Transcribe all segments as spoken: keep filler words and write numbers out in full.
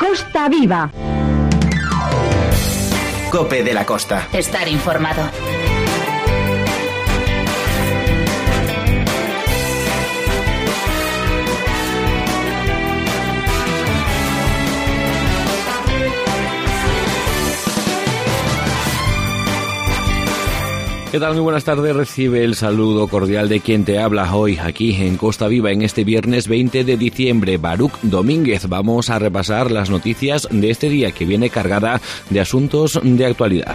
Costa Viva. COPE de la Costa. Estar informado. ¿Qué tal? Muy buenas tardes. Recibe el saludo cordial de quien te habla hoy aquí en Costa Viva en este viernes veinte de diciembre, Baruch Domínguez. Vamos a repasar las noticias de este día que viene cargada de asuntos de actualidad.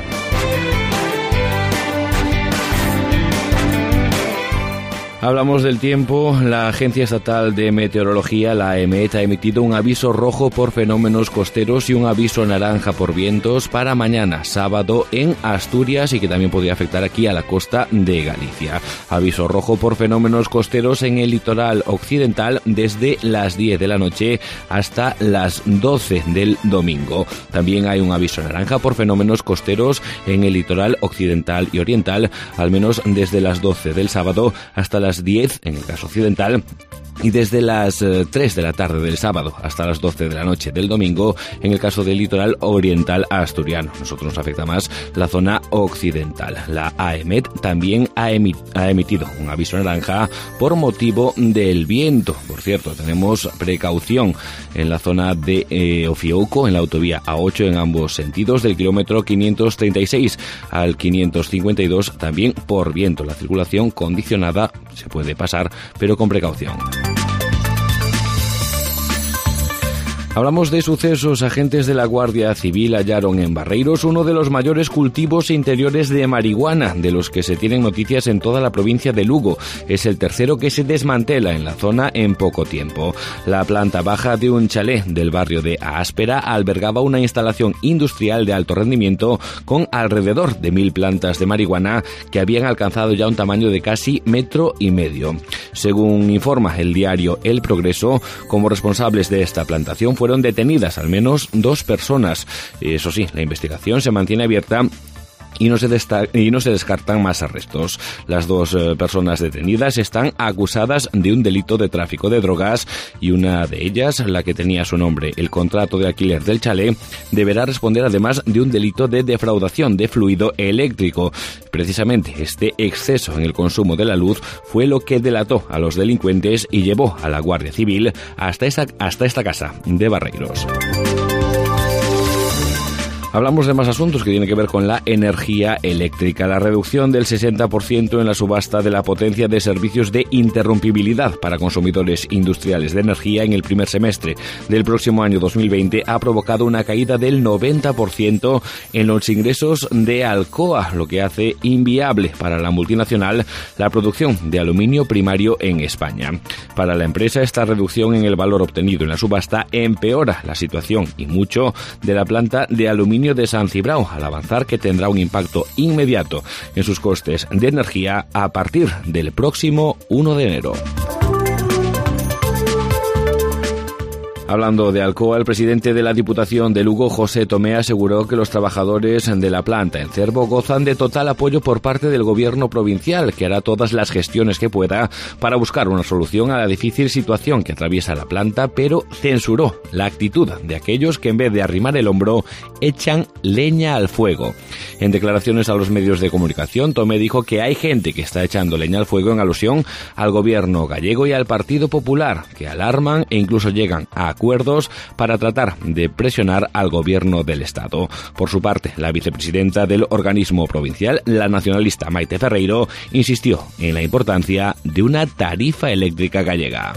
Hablamos del tiempo. La Agencia Estatal de Meteorología, la AEMET, ha emitido un aviso rojo por fenómenos costeros y un aviso naranja por vientos para mañana, sábado, en Asturias y que también podría afectar aquí a la costa de Galicia. Aviso rojo por fenómenos costeros en el litoral occidental desde las diez de la noche hasta las doce del domingo. También hay un aviso naranja por fenómenos costeros en el litoral occidental y oriental, al menos desde las doce del sábado hasta las diez en el caso occidental, y desde las eh, tres de la tarde del sábado hasta las doce de la noche del domingo en el caso del litoral oriental asturiano. Nosotros nos afecta más la zona occidental. La AEMET también ha, emi- ha emitido un aviso naranja por motivo del viento. Por cierto, tenemos precaución en la zona de eh, Ofiouco, en la autovía A ocho en ambos sentidos, del kilómetro quinientos treinta y seis al quinientos cincuenta y dos, también por viento. La circulación condicionada, se puede pasar, pero con precaución. Hablamos de sucesos. Agentes de la Guardia Civil hallaron en Barreiros uno de los mayores cultivos interiores de marihuana, de los que se tienen noticias en toda la provincia de Lugo. Es el tercero que se desmantela en la zona en poco tiempo. La planta baja de un chalet del barrio de Áspera albergaba una instalación industrial de alto rendimiento con alrededor de mil plantas de marihuana que habían alcanzado ya un tamaño de casi metro y medio. Según informa el diario El Progreso, como responsables de esta plantación fueron detenidas al menos dos personas. Eso sí, la investigación se mantiene abierta y no se desta- y no se descartan más arrestos. Las dos eh, personas detenidas están acusadas de un delito de tráfico de drogas y una de ellas, la que tenía su nombre el contrato de alquiler del chalet, deberá responder además de un delito de defraudación de fluido eléctrico. Precisamente este exceso en el consumo de la luz fue lo que delató a los delincuentes y llevó a la Guardia Civil hasta esta, hasta esta casa de Barreiros. Hablamos de más asuntos que tienen que ver con la energía eléctrica. La reducción del sesenta por ciento en la subasta de la potencia de servicios de interrumpibilidad para consumidores industriales de energía en el primer semestre del próximo año dos mil veinte ha provocado una caída del noventa por ciento en los ingresos de Alcoa, lo que hace inviable para la multinacional la producción de aluminio primario en España. Para la empresa, esta reducción en el valor obtenido en la subasta empeora la situación y mucho de la planta de aluminio de San Cibrao, al avanzar que tendrá un impacto inmediato en sus costes de energía a partir del próximo primero de enero. Hablando de Alcoa, el presidente de la Diputación de Lugo, José Tomé, aseguró que los trabajadores de la planta El Cervo gozan de total apoyo por parte del gobierno provincial, que hará todas las gestiones que pueda para buscar una solución a la difícil situación que atraviesa la planta, pero censuró la actitud de aquellos que en vez de arrimar el hombro, echan leña al fuego. En declaraciones a los medios de comunicación, Tomé dijo que hay gente que está echando leña al fuego en alusión al gobierno gallego y al Partido Popular, que alarman e incluso llegan a acuerdos para tratar de presionar al gobierno del Estado. Por su parte, la vicepresidenta del organismo provincial, la nacionalista Maite Ferreiro, insistió en la importancia de una tarifa eléctrica gallega.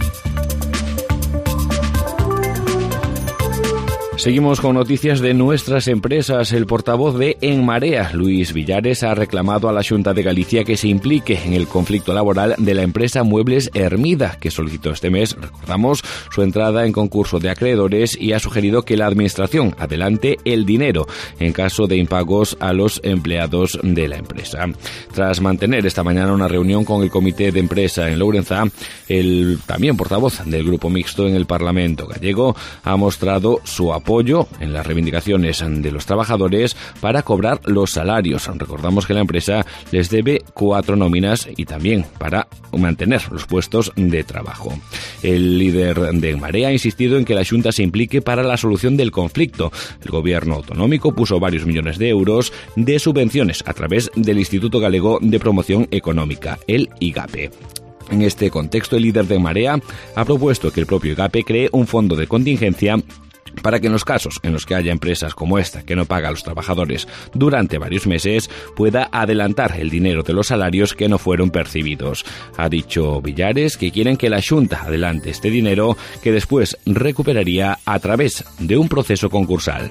Seguimos con noticias de nuestras empresas. El portavoz de En Marea, Luis Villares, ha reclamado a la Xunta de Galicia que se implique en el conflicto laboral de la empresa Muebles Hermida, que solicitó este mes, recordamos, su entrada en concurso de acreedores y ha sugerido que la Administración adelante el dinero en caso de impagos a los empleados de la empresa. Tras mantener esta mañana una reunión con el Comité de Empresa en Lourenza, el también portavoz del Grupo Mixto en el Parlamento gallego ha mostrado su apoyo apoyo en las reivindicaciones de los trabajadores para cobrar los salarios. Recordamos que la empresa les debe cuatro nóminas y también para mantener los puestos de trabajo. El líder de En Marea ha insistido en que la Xunta se implique para la solución del conflicto. El gobierno autonómico puso varios millones de euros de subvenciones a través del Instituto Galego de Promoción Económica, el IGAPE. En este contexto, el líder de En Marea ha propuesto que el propio IGAPE cree un fondo de contingencia para que en los casos en los que haya empresas como esta que no paga a los trabajadores durante varios meses, pueda adelantar el dinero de los salarios que no fueron percibidos. Ha dicho Villares que quieren que la Xunta adelante este dinero que después recuperaría a través de un proceso concursal.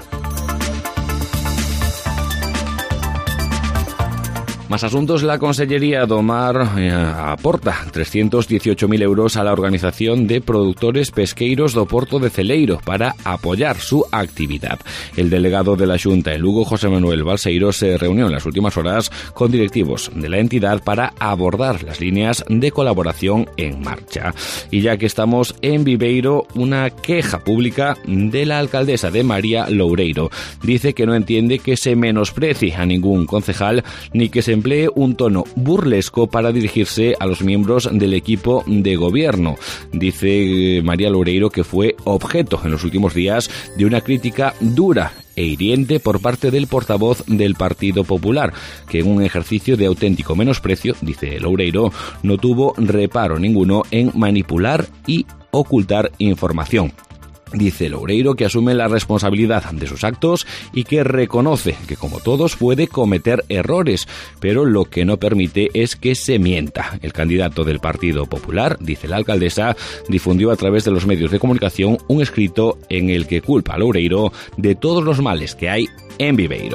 Más asuntos, la Consellería do Mar eh, aporta trescientos dieciocho mil euros a la Organización de Productores Pesqueiros do Porto de Celeiro para apoyar su actividad. El delegado de la Xunta en Lugo, José Manuel Balseiro, se reunió en las últimas horas con directivos de la entidad para abordar las líneas de colaboración en marcha. Y ya que estamos en Viveiro, una queja pública de la alcaldesa de María Loureiro. Dice que no entiende que se menosprecie a ningún concejal ni que se emplee un tono burlesco para dirigirse a los miembros del equipo de gobierno. Dice María Loureiro que fue objeto en los últimos días de una crítica dura e hiriente por parte del portavoz del Partido Popular, que en un ejercicio de auténtico menosprecio, dice Loureiro, no tuvo reparo ninguno en manipular y ocultar información. Dice Loureiro que asume la responsabilidad de sus actos y que reconoce que, como todos, puede cometer errores, pero lo que no permite es que se mienta. El candidato del Partido Popular, dice la alcaldesa, difundió a través de los medios de comunicación un escrito en el que culpa a Loureiro de todos los males que hay en Viveiro.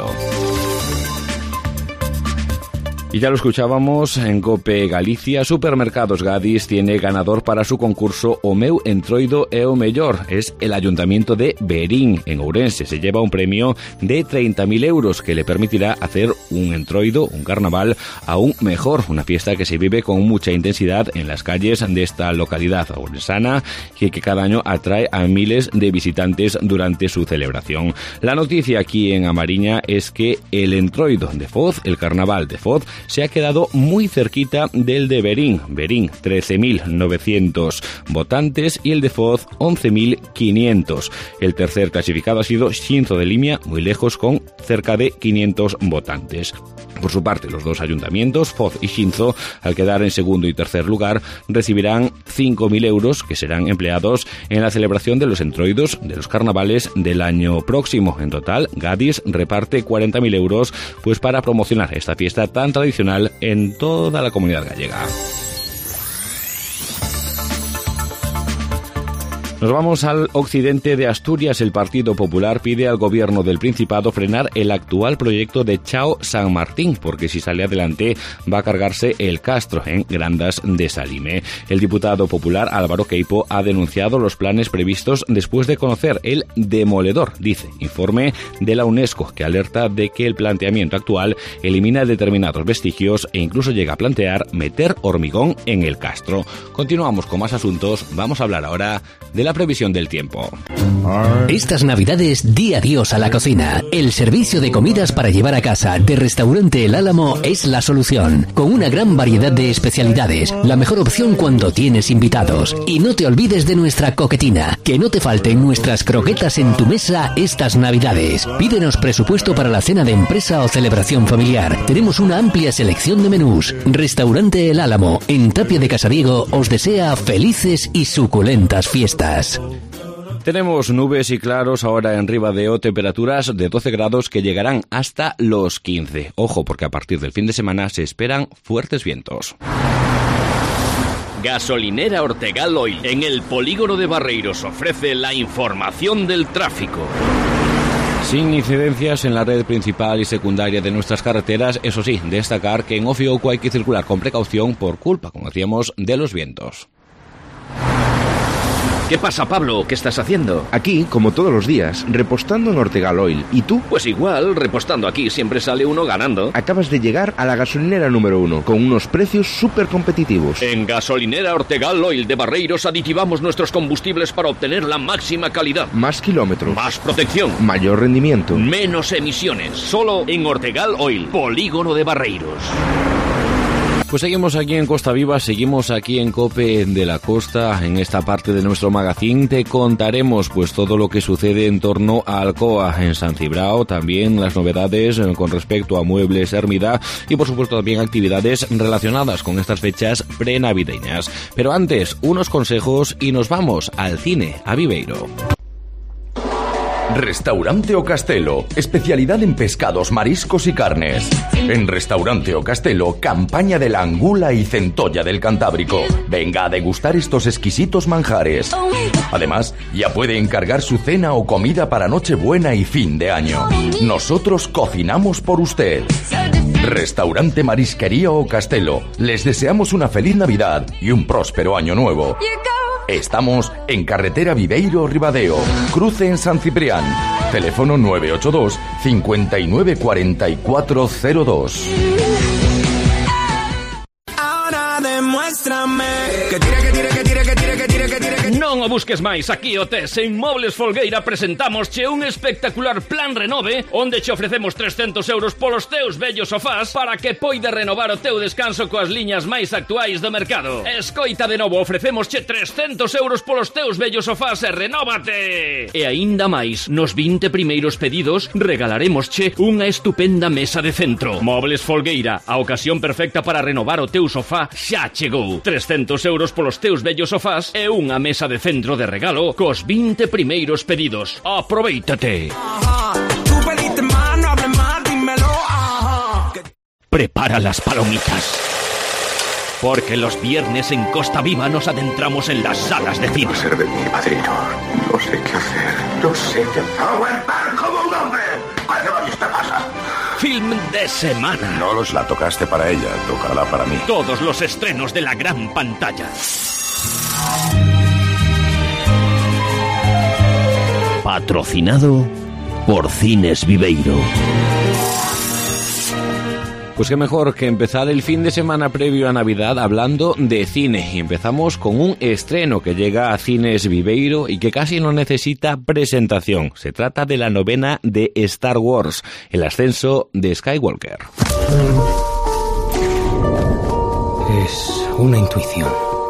Y ya lo escuchábamos en COPE Galicia, Supermercados Gadis tiene ganador para su concurso O meu entroido é o mellor. Es el Ayuntamiento de Verín, en Ourense. Se lleva un premio de treinta mil euros que le permitirá hacer un entroido, un carnaval, aún mejor. Una fiesta que se vive con mucha intensidad en las calles de esta localidad ourensana y que cada año atrae a miles de visitantes durante su celebración. La noticia aquí en Amariña es que el entroido de Foz, el carnaval de Foz, se ha quedado muy cerquita del de Verín. Verín, trece mil novecientos votantes y el de Foz, once mil quinientos. El tercer clasificado ha sido Xinzo de Limia, muy lejos, con cerca de quinientos votantes. Por su parte, los dos ayuntamientos, Foz y Xinzo, al quedar en segundo y tercer lugar, recibirán cinco mil euros que serán empleados en la celebración de los entroidos de los carnavales del año próximo. En total, Gadis reparte cuarenta mil euros pues para promocionar esta fiesta tan tradicional en toda la comunidad gallega. Nos vamos al occidente de Asturias. El Partido Popular pide al gobierno del Principado frenar el actual proyecto de Chao San Martín, porque si sale adelante va a cargarse el Castro en Grandas de Salime. El diputado popular Álvaro Queipo ha denunciado los planes previstos después de conocer el demoledor, dice, informe de la UNESCO, que alerta de que el planteamiento actual elimina determinados vestigios e incluso llega a plantear meter hormigón en el Castro. Continuamos con más asuntos. Vamos a hablar ahora de la previsión del tiempo. Estas navidades di adiós a la cocina. El servicio de comidas para llevar a casa de Restaurante El Álamo es la solución. Con una gran variedad de especialidades, la mejor opción cuando tienes invitados. Y no te olvides de nuestra coquetina. Que no te falten nuestras croquetas en tu mesa estas navidades. Pídenos presupuesto para la cena de empresa o celebración familiar. Tenemos una amplia selección de menús. Restaurante El Álamo, en Tapia de Casariego, os desea felices y suculentas fiestas. Tenemos nubes y claros ahora en Ribadeo, temperaturas de doce grados que llegarán hasta los quince. Ojo, porque a partir del fin de semana se esperan fuertes vientos. Gasolinera Ortegal Oil, en el polígono de Barreiros, ofrece la información del tráfico. Sin incidencias en la red principal y secundaria de nuestras carreteras, eso sí, destacar que en Ofiouco hay que circular con precaución por culpa, como decíamos, de los vientos. ¿Qué pasa, Pablo? ¿Qué estás haciendo? Aquí, como todos los días, repostando en Ortegal Oil. ¿Y tú? Pues igual, repostando aquí siempre sale uno ganando. Acabas de llegar a la gasolinera número uno, con unos precios súper competitivos. En Gasolinera Ortegal Oil de Barreiros aditivamos nuestros combustibles para obtener la máxima calidad. Más kilómetros. Más protección. Mayor rendimiento. Menos emisiones. Solo en Ortegal Oil, Polígono de Barreiros. Pues seguimos aquí en Costa Viva, seguimos aquí en COPE de la Costa. En esta parte de nuestro magazín te contaremos pues todo lo que sucede en torno a Alcoa en San Cibrao, también las novedades con respecto a Muebles Hermida y por supuesto también actividades relacionadas con estas fechas prenavideñas. Pero antes, unos consejos y nos vamos al cine, a Viveiro. Restaurante O Castelo, especialidad en pescados, mariscos y carnes. En Restaurante O Castelo, campaña de la angula y centolla del Cantábrico. Venga a degustar estos exquisitos manjares. Además, ya puede encargar su cena o comida para Nochebuena y fin de año. Nosotros cocinamos por usted. Restaurante Marisquería O Castelo. Les deseamos una feliz Navidad y un próspero año nuevo. Estamos en Carretera Viveiro-Ribadeo, cruce en San Ciprián. Teléfono nueve ocho dos, cinco nueve cuatro cuatro cero dos. Ahora demuéstrame que tire, que tire, que tire, que tire, que tire, que tire, que tire. Non o busques máis, aquí o tes. En Mobles Folgueira presentamos che un espectacular plan renove onde che ofrecemos trescentos euros polos teus vellos sofás para que poides renovar o teu descanso coas liñas máis actuais do mercado. Escoita de novo, ofrecemos che trescentos euros polos teus vellos sofás e renóvate. E aínda máis, nos vinte primeiros pedidos regalaremos che unha estupenda mesa de centro. Mobles Folgueira, a ocasión perfecta para renovar o teu sofá xa chegou. trescentos euros polos teus vellos sofás e unha mesa de centro de regalo cos vinte primeiros pedidos. Aprovéitate. Prepara las palomitas, porque los viernes en Costa Viva nos adentramos en las salas de cine. Va a ser de mí, padrino. No sé qué hacer. No sé qué hacer. ¡Aguantar como un hombre! ¿Cuándo te pasa? Film de semana. No los la tocaste para ella, tócala para mí. Todos los estrenos de la gran pantalla. Patrocinado por Cines Viveiro. Pues qué mejor que empezar el fin de semana previo a Navidad hablando de cine. Y empezamos con un estreno que llega a Cines Viveiro y que casi no necesita presentación. Se trata de la novena de Star Wars, el ascenso de Skywalker. Es una intuición.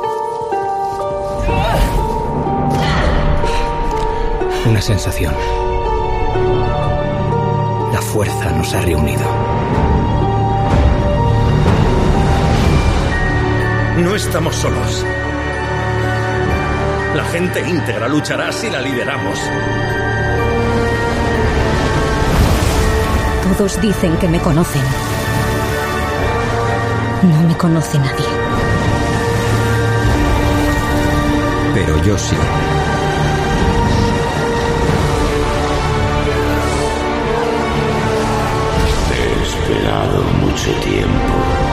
Una sensación. La fuerza nos ha reunido. No estamos solos. La gente íntegra luchará si la lideramos. Todos dicen que me conocen. No me conoce nadie. Pero yo sí. He esperado mucho tiempo.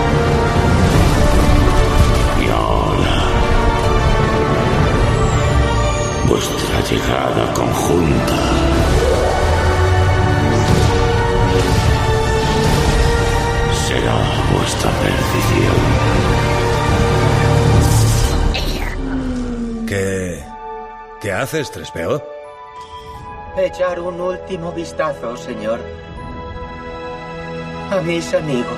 Vuestra llegada conjunta será vuestra perdición. ¿Qué... qué haces, Trespeo? Echar un último vistazo, señor. A mis amigos.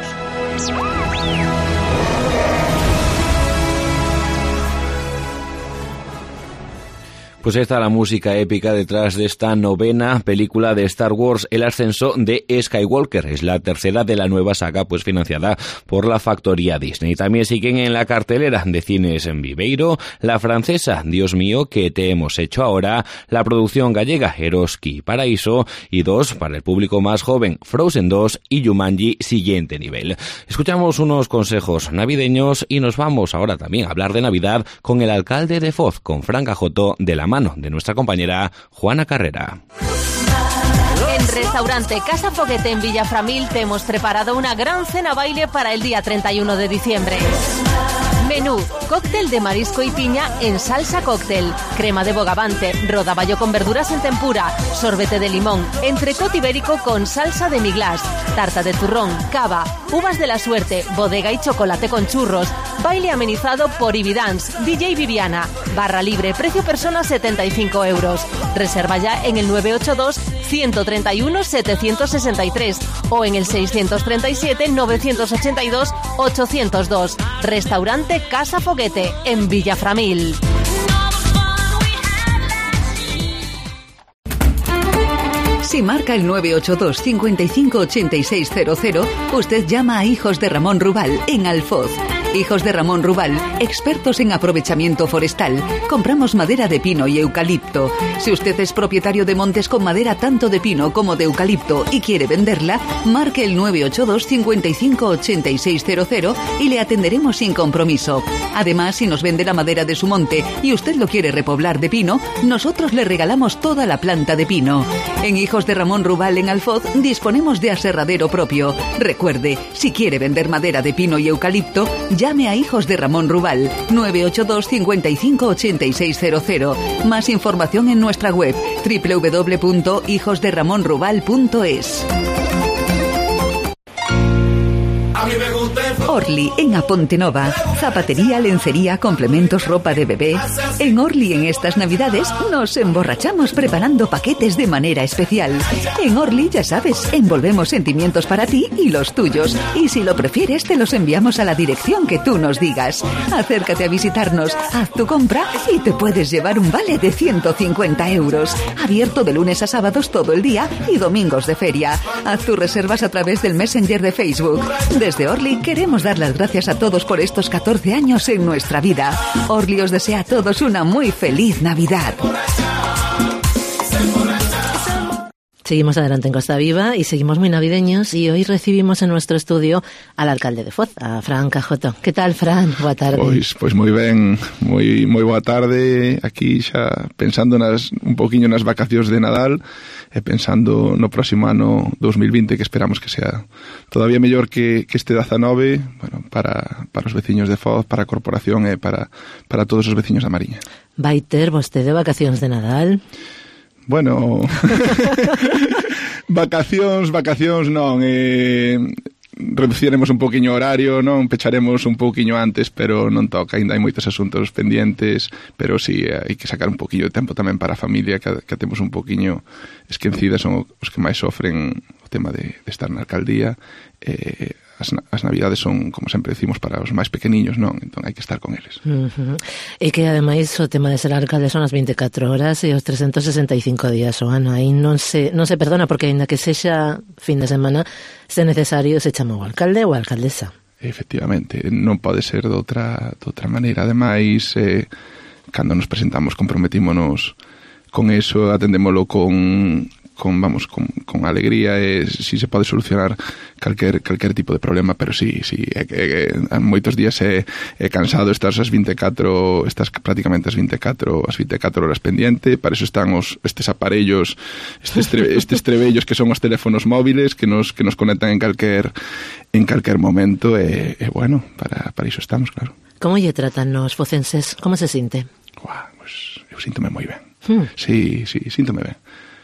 Pues está la música épica detrás de esta novena película de Star Wars, El ascenso de Skywalker. Es la tercera de la nueva saga, pues financiada por la factoría Disney. También siguen en la cartelera de Cines en Viveiro la francesa Dios mío, ¿qué te hemos hecho ahora?, la producción gallega Eroski Paraíso y dos, para el público más joven, Frozen dos y Jumanji Siguiente Nivel. Escuchamos unos consejos navideños y nos vamos ahora también a hablar de Navidad con el alcalde de Foz, con Fran Gajoto, de la mano de nuestra compañera Juana Carrera. En Restaurante Casa Foguete en Villaframil te hemos preparado una gran cena baile para el día treinta y uno de diciembre. Menú, cóctel de marisco y piña en salsa cóctel, crema de bogavante, rodaballo con verduras en tempura, sorbete de limón, entrecot ibérico con salsa de miglas, tarta de turrón, cava, uvas de la suerte, bodega y chocolate con churros, baile amenizado por Ibidance, D J Viviana, barra libre, precio persona setenta y cinco euros. Reserva ya en el nueve ocho dos, uno tres uno, siete seis tres o en el seiscientos treinta y siete, novecientos ochenta y dos, ochocientos dos. Restaurante Casa Foguete, en Villaframil. Si marca el nueve ocho dos, cinco cinco ocho seis cero cero, usted llama a Hijos de Ramón Rubal, en Alfoz. Hijos de Ramón Rubal, expertos en aprovechamiento forestal. Compramos madera de pino y eucalipto. Si usted es propietario de montes con madera tanto de pino como de eucalipto y quiere venderla, marque el nueve ocho dos, cinco cinco ocho seis cero cero y le atenderemos sin compromiso. Además, si nos vende la madera de su monte y usted lo quiere repoblar de pino, nosotros le regalamos toda la planta de pino. En Hijos de Ramón Rubal, en Alfoz, disponemos de aserradero propio. Recuerde, si quiere vender madera de pino y eucalipto, llame a Hijos de Ramón Rubal, nueve ocho dos, cinco cinco ocho seis cero cero. Más información en nuestra web doble u doble u doble u punto hijos de ramón rubal punto es. Orly, en Apontenova. Zapatería, lencería, complementos, ropa de bebé. En Orly, en estas Navidades, nos emborrachamos preparando paquetes de manera especial. En Orly, ya sabes, envolvemos sentimientos para ti y los tuyos. Y si lo prefieres, te los enviamos a la dirección que tú nos digas. Acércate a visitarnos, haz tu compra y te puedes llevar un vale de ciento cincuenta euros. Abierto de lunes a sábados todo el día y domingos de feria. Haz tus reservas a través del Messenger de Facebook. Desde Orly queremos dar las gracias a todos por estos catorce años en nuestra vida. Orly os desea a todos una muy feliz Navidad. Seguimos adelante en Costa Viva y seguimos muy navideños y hoy recibimos en nuestro estudio al alcalde de Foz, a Fran Cajoto. ¿Qué tal, Fran? Boa tarde. Pois, pois moi ben, moi moi boa tarde. Aquí xa pensando nas un poquinho nas vacacións de Nadal e pensando no próximo ano dos mil vinte, que esperamos que sea todavía mellor que, que este dezanove, bueno, para, para os veciños de Foz, para a corporación e para, para todos os veciños da Mariña. Vai ter vostede vacacións de Nadal? Bueno, vacacións, vacacións non, eh, reduciremos un poquinho o horario, non, pecharemos un poquinho antes, pero non toca, ainda hai moitos asuntos pendientes, pero sí, hai que sacar un poquinho de tempo tamén para a familia, que, que temos un poquinho esquecidas, son os que máis sofren o tema de, de estar na alcaldía. eh, As, as navidades son, como sempre decimos, para os máis pequeniños, non? Entón hai que estar con eles. Uh-huh. E que, ademais, o tema de ser alcalde son as veinticuatro horas e os trescentos sesenta e cinco días o ano. Aí non se, non se perdona, porque ainda que sexa fin de semana, se necesario, se chama o alcalde ou a alcaldesa. Efectivamente, non pode ser de outra, de outra maneira. Ademais, eh, cando nos presentamos, comprometímonos con eso, atendémolo con... con vamos con, con alegría e si se pode solucionar calquer calquer tipo de problema, pero si sí, sí, é que moitos días é, é cansado estar as veinticuatro, estás prácticamente as veinticuatro, as veinticuatro horas pendiente. Para eso están os estes aparellos, estes tre, estes trebellos que son os teléfonos móviles que nos que nos conectan en calquer en calquer momento e, e bueno, para para iso estamos, claro. Como lle tratan os focenses? Como se sinte? Guau, pues eu síntome moi ben. Hmm. Sí, sí, síntome ben.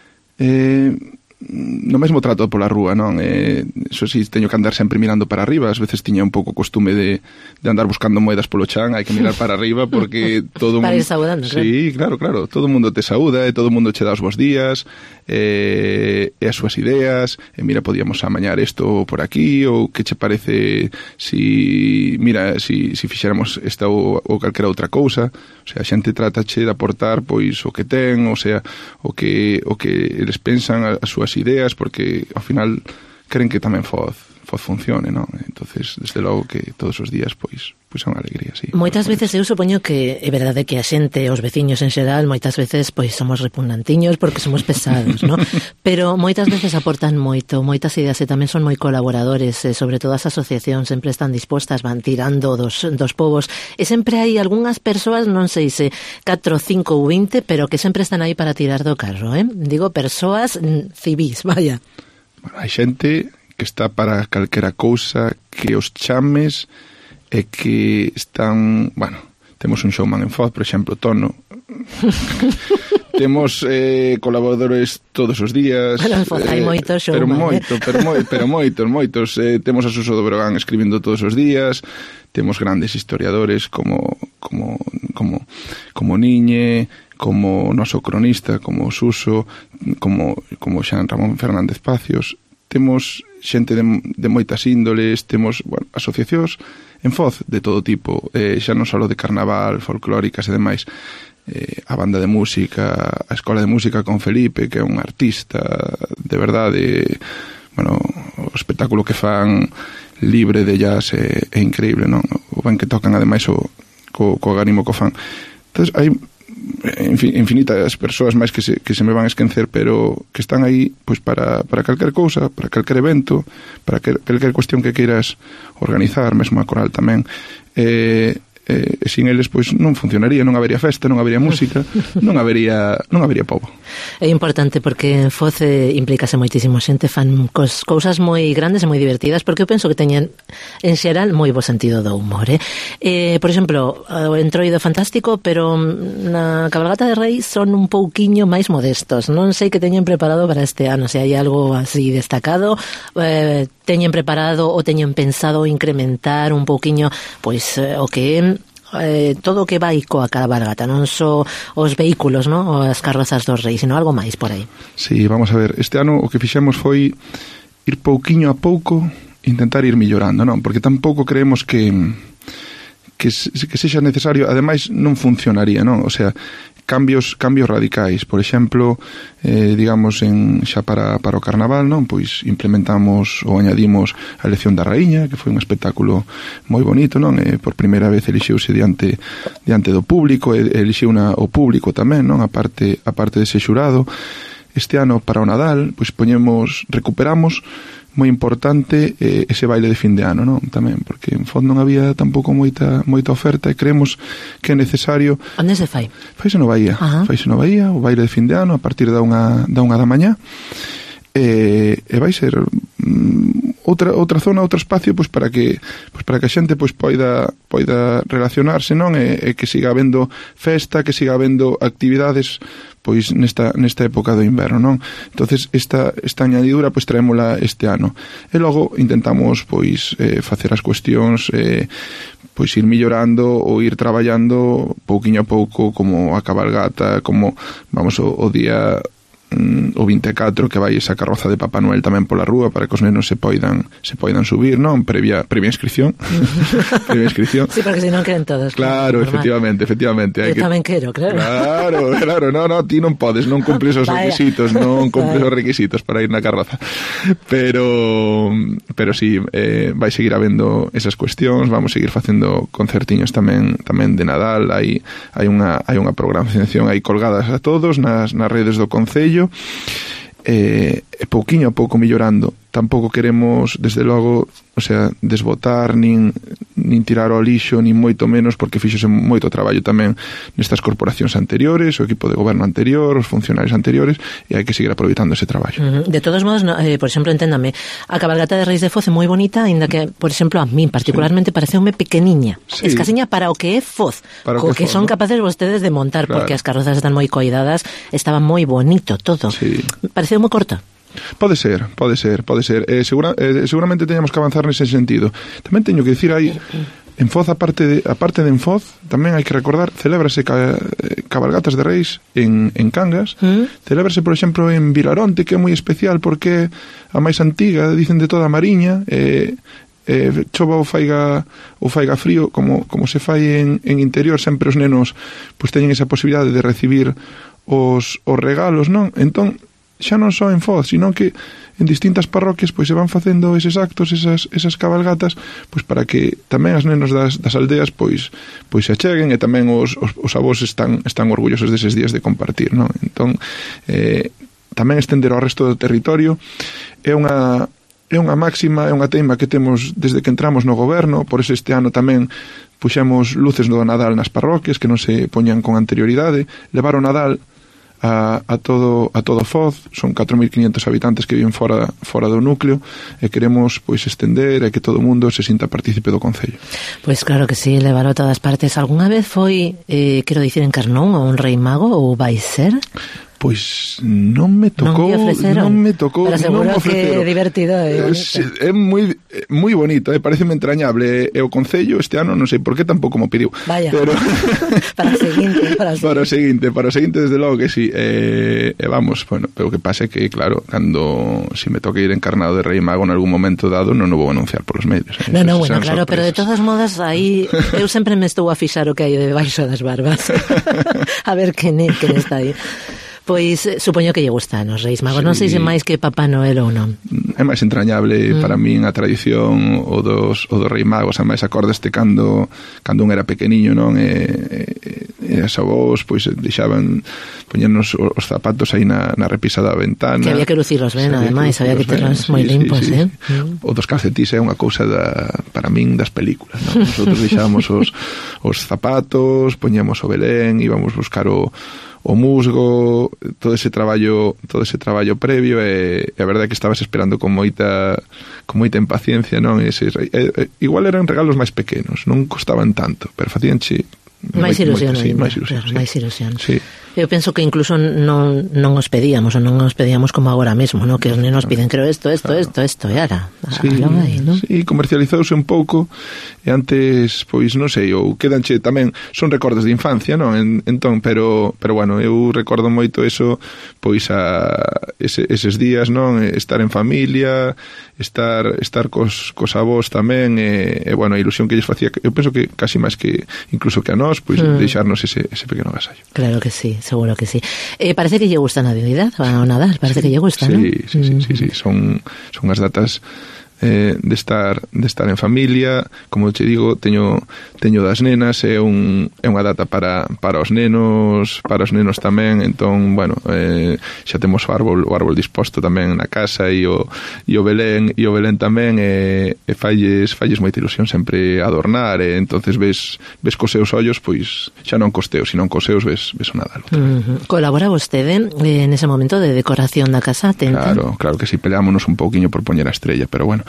Eh, no mesmo trato pola rúa, non? Eh, eso si, teño que andar sempre mirando para arriba. Ás veces tiña un pouco costume de, de andar buscando moedas polo chan. Hai que mirar para arriba porque todo para mundo... ir saudando, sí, claro, claro. Todo o mundo te saúda e todo o mundo che dá os bons días eh, e as súas ideas. E mira, podíamos amañar isto por aquí, ou que che parece si... Mira, si, si fixéramos esta ou, ou calquera outra cousa. O sea, a xente tratache de aportar pois o que ten, o sea, o que, o que eles pensan, as súas ideas, porque ao final queren que tamén Foz, Foz funcione, non? Entonces, desde logo que todos os días pois pois é unha alegría, sí. Moitas veces eu supoño que é verdade que a xente, os veciños en xeral, moitas veces pois somos repugnantiños porque somos pesados, ¿no? Pero moitas veces aportan moito, moitas ideas e tamén son moi colaboradores, e sobre todo as asociacións sempre están dispostas, van tirando dos, dos povos, e sempre hai algunhas persoas, non sei se catro, cinco ou vinte, pero que sempre están aí para tirar do carro, eh? Digo, persoas civis, vaya. Bueno, hai xente que está para calquera cousa que os chames é que están, bueno, temos un showman en Foz, por exemplo, Tono. Temos eh, colaboradores todos os días. Bueno, en Foz hai moitos showman, pero moito, eh? pero, moi, pero moitos, moitos. Eh, temos a Suso do Brogan escribindo todos os días. Temos grandes historiadores como como como como Niñe, como noso cronista, como Suso, como como Xan Ramón Fernández Pacios. Temos xente de, de moitas índoles, temos, bueno, asociacións en Foz de todo tipo, eh, xa non só de carnaval, folclóricas e demais. Eh, a banda de música, a escola de música con Felipe, que é un artista de verdade, bueno, o espectáculo que fan libre de jazz é, é increíble, non? O ben que tocan ademais o, co, co agarimo co fan. Entón, hai infinitas persoas máis que se, que se me van a esquecer, pero que están aí pois para, para calquer cousa, para calquer evento, para que, calquer cuestión que queiras organizar, mesmo a coral tamén. Eh, eh, sin eles pois non funcionaría, non habería festa, non habería música, non habería non habería pobo. É importante porque en Foz eh, implícase moitísimo xente, fan cos, cousas moi grandes e moi divertidas, porque eu penso que teñen en xeral moi bo sentido do humor, eh? Eh, por exemplo, o Entroido fantástico, pero na Cabalgata de Reis son un pouquiño máis modestos. Non sei que teñen preparado para este ano, se hai algo así destacado, eh, teñen preparado ou teñen pensado incrementar un pouquiño pois eh, o que é Eh, todo o que vai coa cabalgata, non só os vehículos, non? Ou as carrozas dos reis, sino algo máis por aí. Sí, vamos a ver, este ano o que fixemos foi ir pouquiño a pouco, intentar ir millorando, non? Porque tampouco creemos que que, que sexa necesario, ademais non funcionaría, non? O sea, cambios cambios radicais, por exemplo, eh, digamos en xa para, para o carnaval, non? Pois implementamos ou añadimos a elección da raíña, que foi un espectáculo moi bonito, non? Eh, por primeira vez elixeuse diante diante do público, e elixiu na, o público tamén, non? A parte a parte dese xurado. Este ano para o Nadal, pois poñemos, recuperamos moi importante eh, ese baile de fin de ano, non? Tamén, porque en Foz non había tampouco moita moita oferta e creemos que é necesario. Onde se fai? Faise no Bahía. Ajá. Faise no Bahía, o baile de fin de ano a partir da unha da unha da mañá. E, e vai ser mm, outra outra zona, outro espacio pois para que pois para que a xente pois poida poida relacionarse, non? E, e que siga habendo festa, que siga habendo actividades pois nesta nesta época do inverno, non? Entonces esta esta añadidura pois traémola este ano. E logo intentamos pois eh, facer as cuestións eh, pois ir millorando ou ir traballando pouquiño a pouco, como a cabalgata, como vamos o, o día o vinte e catro que vai esa carroza de Papá Noel tamén pola rúa para que os nenos se poidan se poidan subir, non? Previa previa inscripción. Previa inscripción. Sí, porque se non queren todos. Claro, normal. efectivamente, efectivamente. Eu que... tamén quero, claro. Claro, claro, no, no, ti non podes, non cumples os Vaya. requisitos, non cumples os requisitos para ir na carroza. Pero pero sí, eh, vai seguir habendo esas cuestións, vamos seguir facendo concertiños tamén tamén de Nadal, hai hai unha hai unha programación aí colgadas a todos nas nas redes do concello. E, e pouquiño a pouco millorando. Tampouco queremos, desde logo, o sea, desbotar nin, nin tirar ao lixo, nin moito menos, porque fixose moito traballo tamén nestas corporacións anteriores, o equipo de goberno anterior, os funcionarios anteriores, e hai que seguir aproveitando ese traballo. Uh-huh. De todos modos, no, eh, por exemplo, enténdame, a cabalgata de Reis de Foz é moi bonita, ainda que, por exemplo, a mí particularmente sí. pareceume pequeniña, sí. escasiña para o que é Foz, co que, que Foz, son ¿no? capaces vostedes de montar, claro. Porque as carrozas están moi coidadas, estaba moi bonito todo. Sí. Pareceu moi corta. Pode ser, pode ser, pode ser. Eh, segura, eh, seguramente teñamos que avanzar nese sentido. Tamén teño que dicir aí, en Foz, aparte de, aparte de en Foz, tamén hai que recordar, celébrase ca, cabalgatas de Reis en, en Cangas, mm. celébrase, por exemplo, en Vilaronte, que é moi especial porque a máis antiga, dicen de toda a Mariña, eh, eh, chova ou faiga ou faiga frío, como, como se fai en, en interior, sempre os nenos pues, teñen esa posibilidade de recibir os, os regalos, non? Entón, xa non só en Foz, sino que en distintas parroquias pois se van facendo eses actos, esas, esas cabalgatas, pois para que tamén as nenos das, das aldeas pois pois se acheguen, e tamén os, os, os avós están, están orgullosos deses días de compartir, non? Entón, eh, tamén estender ao resto do territorio é unha é unha máxima, é unha teima que temos desde que entramos no goberno, por eso este ano tamén puxemos luces do Nadal nas parroquias que non se poñan con anterioridade, levar o Nadal a, a todo a todo Foz. Son catro mil quinientos habitantes que viven fora fora do núcleo e queremos pois estender e que todo o mundo se sinta partícipe do concello. Pois claro que sí, leválo a todas partes. Algúnha vez foi, eh, quero dicir, encarnou a un rei mago ou vai ser? Pois non me tocou, non, non me tocou, pero seguro non me que é divertido e bonito. É moi moi bonito, eh, pareceme entrañable e o concello este ano non sei por que tampouco mo pediu. Vaya. Pero para o seguinte, para o seguinte. Para o seguinte, para o seguinte desde logo que sí. Eh, e vamos, bueno, pero o que pasa é que claro, cando si me toca ir encarnado de Rei Mago en algún momento dado, non o vou anunciar polos medios. Eh. No, no, bueno, claro, sorpresas. Pero de todos modos aí eu sempre me estou a fixar o que hai debaixo das barbas. A ver quen é, quen está aí. Pois supoño que lle gustan os Reis Magos, sí. Non sei se máis que Papá Noel ou non. É máis entrañable mm. para min a tradición o dos, o dos Reis Magos, a máis acordeste cando cando un era pequeniño, non? E, e, e as avós pois deixaban poñernos os zapatos aí na, na repisa da ventana. Que había que lucirlos ben, ademais, había que terlos moi sí, limpos, sí, sí. eh? Mm. O dos calcetís é unha cousa da, para min das películas, non? Nosotros deixábamos os, os zapatos, poñíamos o Belén, íbamos buscar o o musgo, todo ese traballo todo ese traballo previo e, e a verdade é que estabas esperando con moita con moita impaciencia, non? Ese, e, e, igual eran regalos máis pequenos, non costaban tanto, pero facíanche máis ilusión, sí, máis ilusión, sí. máis ilusión. Sí. Eu penso que incluso non, non os pedíamos, ou non os pedíamos como agora mesmo, ¿no? Que os nenos piden, creo, esto, esto, claro. esto, esto, e ara. Sí, aí, ¿no? Sí, comercializouse un pouco, e antes, pois, non sei, ou quedanche tamén, son recordos de infancia, non? En, entón, pero, pero bueno, eu recordo moito eso, pois, a ese, eses días, non? Estar en familia, estar estar cos, cos avós tamén, e, e, bueno, a ilusión que lles facía, eu penso que casi máis que, incluso que a nós, pois, mm. deixarnos ese, ese pequeno agasallo. Claro que sí. Seguro que sí. Eh, parece que lle gusta a Navidad, ao Nadal, parece sí, que lle gusta, sí, ¿no? Sí, sí, sí, sí, son, son as datas eh, de estar de estar en familia, como te digo, teño teño das nenas, é un é unha data para para os nenos, para os nenos tamén, entón, bueno, eh, xa temos o árbol, o árbol disposto tamén na casa e o e o Belén, e o Belén tamén e, e falles falles moita ilusión sempre adornar, e entonces ves ves cos seus ollos, pois xa non cos teus, sino cos seus ves ves o Nadal. Uh-huh. Colabora vostede eh, en ese momento de decoración da casa, tenta? Claro, claro que si, sí, peleámonos un pouquiño por poñer a estrella, pero bueno.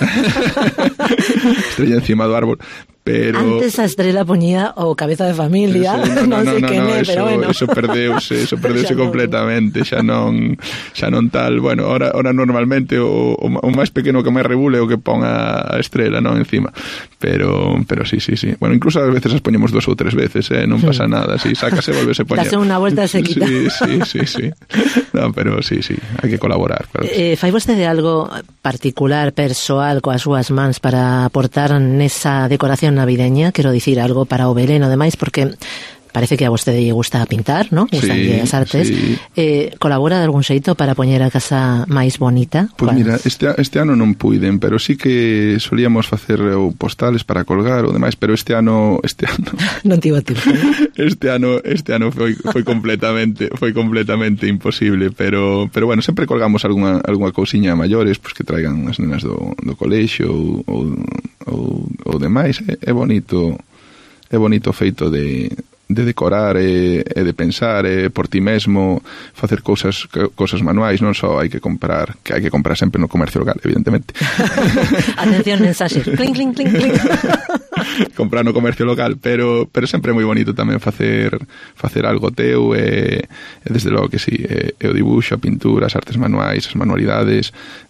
Estrella encima do árbol. Pero... Antes a estrela poñía o cabeza de familia, sí, no, no, non sei no, quen no, é, eso, pero bueno. Eso perdeuse, eso perdeuse completamente, xa non xa non tal, bueno, ahora, ahora normalmente o, o máis pequeno que máis rebule o que pon a estrela, non, encima. Pero pero sí, sí, sí. Bueno, incluso a veces as poñemos dos ou tres veces, eh, non pasa nada, si sácase, volvese a poñer. Dase unha volta e se quita. Sí, sí, sí, sí. No, pero sí, sí, hai que colaborar, claro. Eh, fai vostede algo particular, persoal, coas súas mans para aportar nesa decoración navideña, quero dicir, algo para o Belén, ademais, porque parece que a vostede lle gusta pintar, ¿no? Gustan sí, as artes. Sí. Eh, colabora de algún xeito para poñer a casa máis bonita? Pois pues mira, este, este ano non puiden, pero sí que solíamos facer postales para colgar ou demais, pero este ano este ano non tivo tempo. Este ano este ano foi foi completamente foi completamente imposible, pero pero bueno, sempre colgamos algunha algunha cousiña maiores, pois pues que traigan as nenas do do colexio ou ou ou, ou demais, é, é bonito. É bonito o feito de de decorar e, e de pensar e por ti mesmo facer cousas cousas manuais, non só hai que comprar, que hai que comprar sempre no comercio local, evidentemente. Atención, mensaxes. Cling, cling, cling, cling. Comprar no comercio local, pero pero sempre é moi bonito tamén facer facer algo teu e, e desde logo que si, sí, e, e o dibuixo, a pintura, as artes manuais, as manualidades,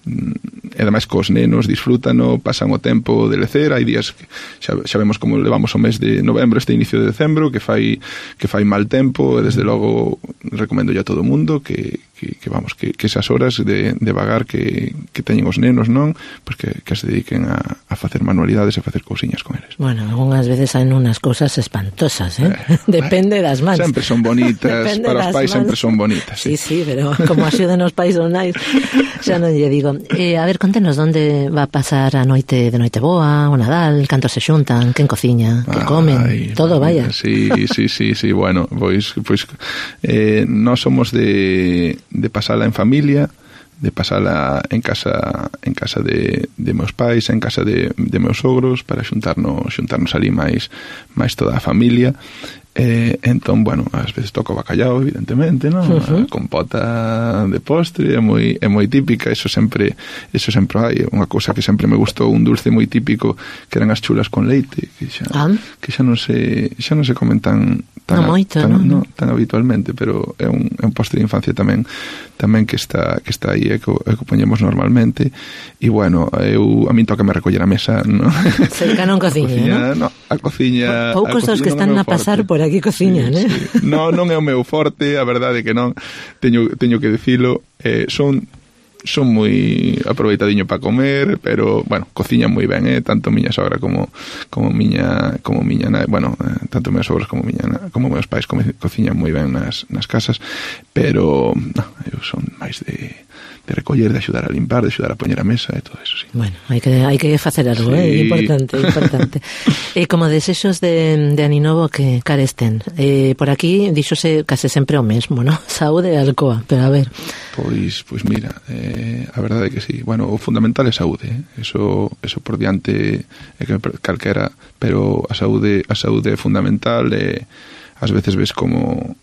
e ademais cos nenos disfrútano, pasan o tempo de lecer, hai días que xa, xa vemos como levamos o mes de novembro, este inicio de decembro, que fai que fai mal tempo, e desde logo recomendo ya a todo o mundo que, que, que vamos, que, que esas horas de, de vagar que, que teñen os nenos, non? Pois que, que se dediquen a, a facer manualidades e a facer cousiñas con eles. Bueno, algunhas veces hai unas cousas espantosas, eh? eh Depende das mans. Sempre son bonitas, para os pais mans. Sempre son bonitas. Sí, sí, sí, pero como axuden os pais ou nais, xa non lle digo. Eh, a ver, contenos onde va a pasar a noite de Noiteboa, o Nadal, cantos se xuntan, quen cociña, que comen, ay, todo, vaya. Sí, sí, sí, sí, bueno, pois, pois eh, nós somos de, de pasala en familia, de pasala en casa en casa de, de meus pais, en casa de, de meus sogros, para xuntarnos xuntarnos ali máis máis toda a familia. Eh, entón, bueno, ás veces toco bacallao, evidentemente, non? Uh-huh. A compota de postre é moi é moi típica, eso sempre eso sempre hai, unha cousa que sempre me gustou, un dulce moi típico que eran as chulas con leite, que xa ah. que xa non se xa non se comen tan tan, no moito, tan, non? No, tan habitualmente, pero é un, é un postre de infancia tamén tamén que está que está aí e que, e que poñemos normalmente. E bueno, eu a min toca me recoller a mesa, no? Cerca non cociña, non? No, a cociña poucos dos que están a pasar por aquí cociñan, sí, eh? Sí. No, non é o meu forte, a verdade que non, teño, teño que dicilo, eh, son son moi aproveitadiño para comer, pero, bueno, cociñan moi ben, eh? Tanto miña sogra como como miña, como miña, bueno, eh, tanto meus sogros como miña, como meus pais come, cociñan moi ben nas, nas casas, pero, no, eu son máis de de recoller, de axudar a limpar, de axudar a poñer a mesa e todo eso, sí. Bueno, hai que hai que facer algo, sí. eh, importante, importante. E como desexos de, de Aninovo que caresten, eh, por aquí díxose case sempre o mesmo, ¿no? Saúde e Alcoa, pero a ver. Pois, pois mira, eh, a verdade é que sí. Bueno, o fundamental é saúde, eh? Eso, eso por diante é que calquera, pero a saúde, a saúde é fundamental e ás veces ves como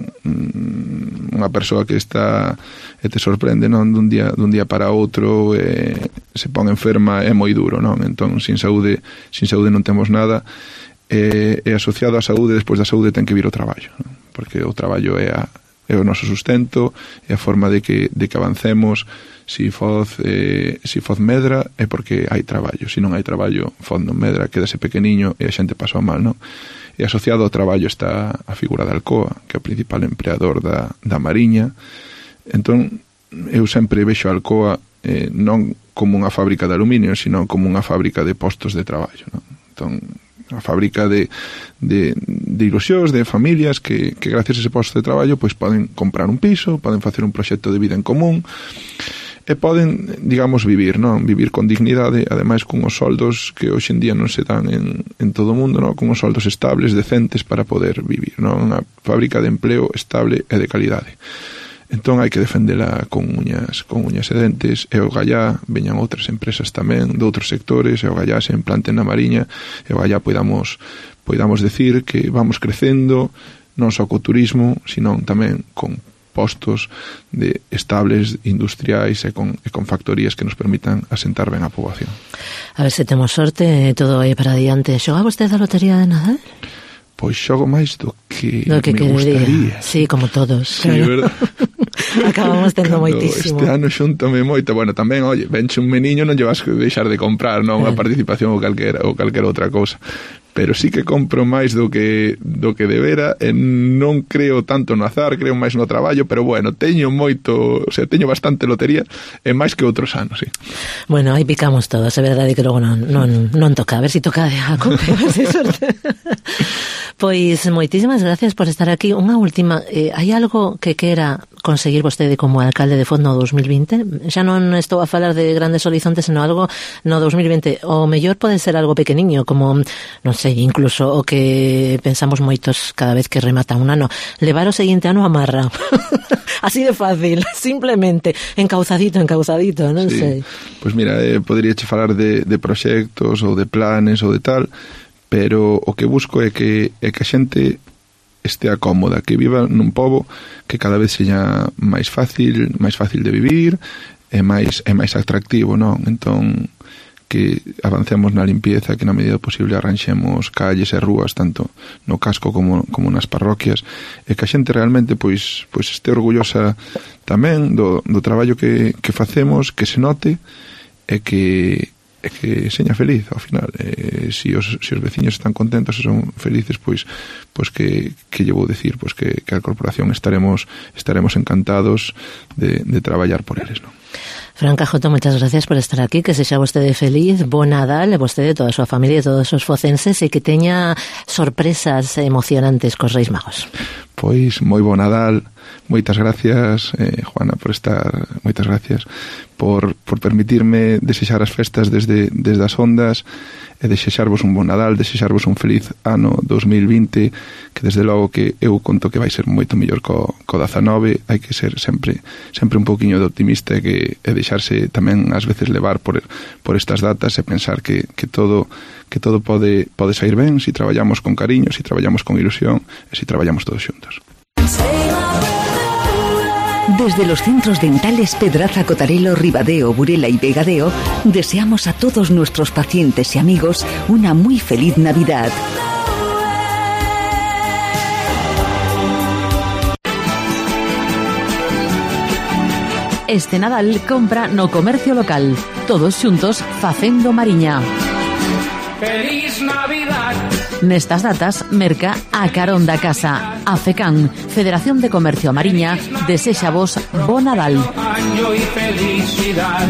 unha persoa que está e te sorprende, non, dun día dun día para outro e se pon enferma, é moi duro, non? Entón, sin saúde, sin saúde non temos nada. E, e asociado á saúde, despois da saúde ten que vir o traballo, non? Porque o traballo é a é o noso sustento, é a forma de que de que avancemos. Si foz eh, si foz medra é porque hai traballo, se non hai traballo, foz non medra, quedase pequeniño e a xente pasou mal, non? E asociado ao traballo está a figura da Alcoa, que é o principal empleador da, da Mariña. Entón, eu sempre vexo a Alcoa eh, non como unha fábrica de aluminio, sino como unha fábrica de postos de traballo, non? Entón, a fábrica de, de, de ilusións, de familias que, que gracias a ese posto de traballo pois poden comprar un piso, poden facer un proxecto de vida en común e poden, digamos, vivir, non? Vivir con dignidade, ademais con os soldos que hoxe en día non se dan en, en todo o mundo, non? Con os soldos estables, decentes para poder vivir, non? Unha fábrica de empleo estable e de calidade. Entón hai que defendela con uñas, con uñas e dentes, e o gallá veñan outras empresas tamén de outros sectores, e o gallá se implanten na Mariña, e o gallá poidamos poidamos decir que vamos crecendo non só co turismo, senón tamén con postos de estables, industriais e con, e con factorías que nos permitan asentar ben a poboación. A ver se temos sorte e todo aí para adiante. Xoga vostede a lotería de Nadal? Pois xogo máis do que, do que me querería. Gustaría. Sí, como todos. Sí, claro. Verdad. Acabamos tendo Cando moitísimo. Este ano xuntame moito. Bueno, tamén, oye, venche un meniño, non lle vas a deixar de comprar, non? Unha participación ou calquera, ou calquera outra cousa. Pero sí que compro máis do que do que debera e non creo tanto no azar, creo máis no traballo, pero bueno, teño moito, o sea, teño bastante lotería e máis que outros anos, sí. Bueno, aí picamos todos, é verdade que logo non, non, non toca, a ver si toca a compra, a ver si sorte. Pois moitísimas gracias por estar aquí. Unha última, eh, hai algo que quera conseguir vostede como alcalde de Foz no dos mil vinte? Xa non estou a falar de grandes horizontes, senón algo no dos mil vinte. O mellor pode ser algo pequeniño, como, non sei, incluso o que pensamos moitos cada vez que remata un ano, levar o seguinte ano a marra. Así de fácil, simplemente, encauzadito, encauzadito, non sí. sei. Pois mira, eh, poderíache falar de, de proxectos ou de planes ou de tal, pero o que busco é que, é que a xente estea cómoda, que viva nun pobo que cada vez seña máis fácil, máis fácil de vivir e máis, é máis atractivo, non? Entón, que avancemos na limpieza, que na medida posible arranxemos calles e rúas, tanto no casco como, como nas parroquias, e que a xente realmente pois, pois este orgullosa tamén do, do traballo que, que facemos, que se note e que é que seña feliz ao final. Eh, si, os, si os veciños están contentos e son felices, pois pois que, que lle vou decir, pois que, que a corporación estaremos estaremos encantados de, de traballar por eles, non? Fran Cajoto, moitas gracias por estar aquí, que sexa vostede feliz, bo Nadal, e vostede, toda a súa familia e todos os focenses, e que teña sorpresas emocionantes cos Reis Magos. Pois moi bo Nadal, moitas gracias, eh, Juana, por estar, moitas gracias por, por permitirme desexar as festas desde, desde as ondas, e desexarvos un bon Nadal, desexarvos un feliz ano dos mil vinte, que desde logo que eu conto que vai ser moito mellor co, co dezanove. Hai que ser sempre sempre un pouquiño de optimista e, que, e deixarse tamén ás veces levar por, por estas datas e pensar que, que todo que todo pode, pode sair ben se traballamos con cariño, se traballamos con ilusión e se traballamos todos xuntos. Desde los centros dentales Pedraza, Cotarelo, Ribadeo, Burela y Vegadeo, deseamos a todos nuestros pacientes y amigos una muy feliz Navidad. Este Nadal compra no comercio local. Todos xuntos facendo Mariña. ¡Feliz Navidad! Nestas datas, merca a carón da casa. A FECAN, Federación de Comercio a Mariña, desexa vos bo Nadal. Año y felicidad.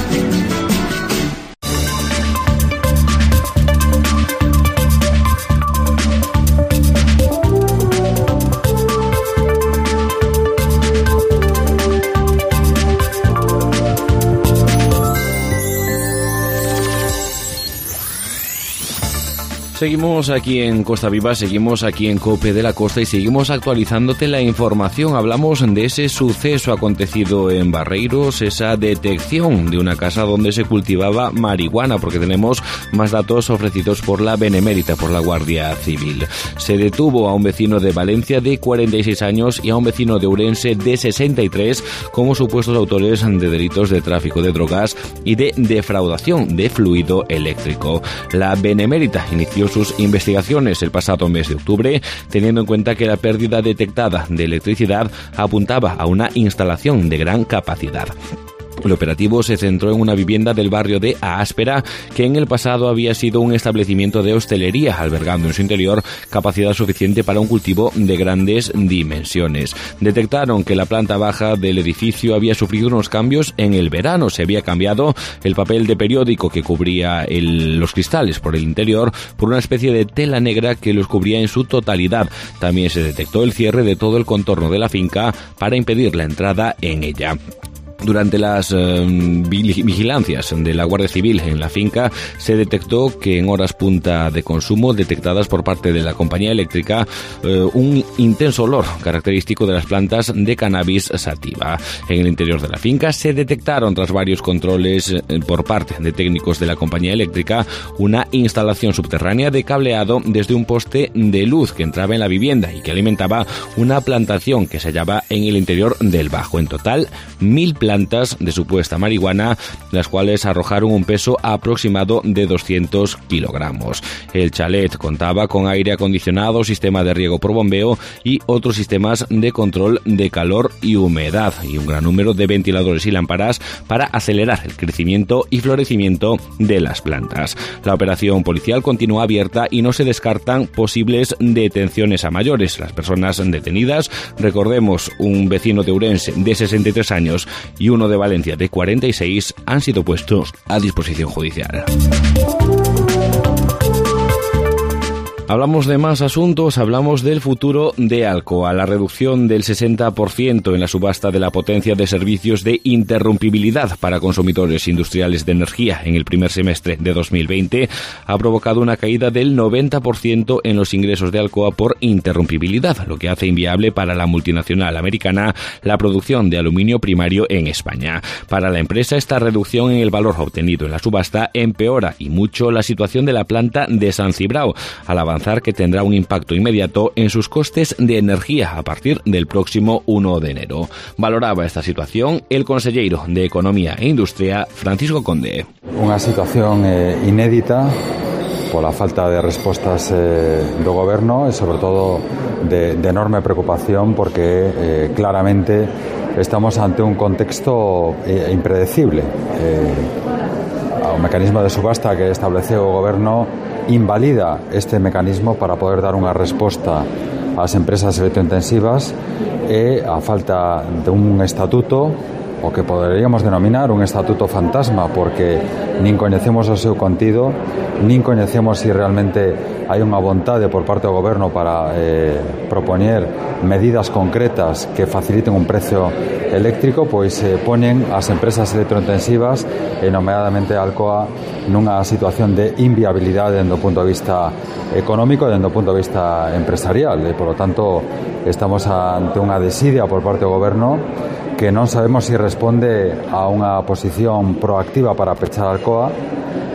Seguimos aquí en Costa Viva, seguimos aquí en COPE de la Costa y seguimos actualizándote la información. Hablamos de ese suceso acontecido en Barreiros, esa detección de una casa donde se cultivaba marihuana, porque tenemos más datos ofrecidos por la Benemérita, por la Guardia Civil. Se detuvo a un vecino de Valencia de cuarenta y seis años y a un vecino de Ourense de sesenta y tres como supuestos autores de delitos de tráfico de drogas y de defraudación de fluido eléctrico. La Benemérita inició sus investigaciones el pasado mes de octubre, teniendo en cuenta que la pérdida detectada de electricidad apuntaba a una instalación de gran capacidad. El operativo se centró en una vivienda del barrio de Áspera, que en el pasado había sido un establecimiento de hostelería, albergando en su interior capacidad suficiente para un cultivo de grandes dimensiones. Detectaron que la planta baja del edificio había sufrido unos cambios en el verano. Se había cambiado el papel de periódico que cubría el, los cristales por el interior por una especie de tela negra que los cubría en su totalidad. También se detectó el cierre de todo el contorno de la finca para impedir la entrada en ella. Durante las eh, vigilancias de la Guardia Civil en la finca se detectó que en horas punta de consumo detectadas por parte de la compañía eléctrica eh, un intenso olor característico de las plantas de cannabis sativa. En el interior de la finca se detectaron, tras varios controles eh, por parte de técnicos de la compañía eléctrica, una instalación subterránea de cableado desde un poste de luz que entraba en la vivienda y que alimentaba una plantación que se hallaba en el interior del bajo. En total, mil plantas plantas de supuesta marihuana, las cuales arrojaron un peso aproximado de doscientos kilogramos. El chalet contaba con aire acondicionado, sistema de riego por bombeo y otros sistemas de control de calor y humedad, y un gran número de ventiladores y lámparas para acelerar el crecimiento y florecimiento de las plantas. La operación policial continúa abierta y no se descartan posibles detenciones a mayores. Las personas detenidas, recordemos, un vecino de Ourense de sesenta y tres años y uno de Valencia de cuarenta y seis, han sido puestos a disposición judicial. Hablamos de más asuntos, hablamos del futuro de Alcoa, la reducción del sesenta por ciento en la subasta de la potencia de servicios de interrumpibilidad para consumidores industriales de energía en el primer semestre de dos mil veinte ha provocado una caída del noventa por ciento en los ingresos de Alcoa por interrumpibilidad, lo que hace inviable para la multinacional americana la producción de aluminio primario en España. Para la empresa, esta reducción en el valor obtenido en la subasta empeora y mucho la situación de la planta de San Cibrao, al avanzar que tendrá un impacto inmediato en sus costes de energía a partir del próximo uno de enero. Valoraba esta situación el conselleiro de Economía e Industria, Francisco Conde. Unha situación eh, inédita pola falta de respostas eh, do goberno e sobre todo de, de enorme preocupación porque eh, claramente estamos ante un contexto eh, impredecible. Eh, o mecanismo de subasta que estableceu o goberno invalida este mecanismo para poder dar unha resposta ás empresas electrointensivas e a falta de un estatuto, o que poderíamos denominar un estatuto fantasma, porque nin coñecemos o seu contido, nin coñecemos se si realmente hai unha vontade por parte do goberno para eh, propoñer medidas concretas que faciliten un precio eléctrico, pois eh, poñen as empresas electrointensivas e nomeadamente Alcoa nunha situación de inviabilidade dende o punto de vista económico e dende o punto de vista empresarial, e polo tanto estamos ante unha desidia por parte do goberno que non sabemos se si responde a unha posición proactiva para pechar Alcoa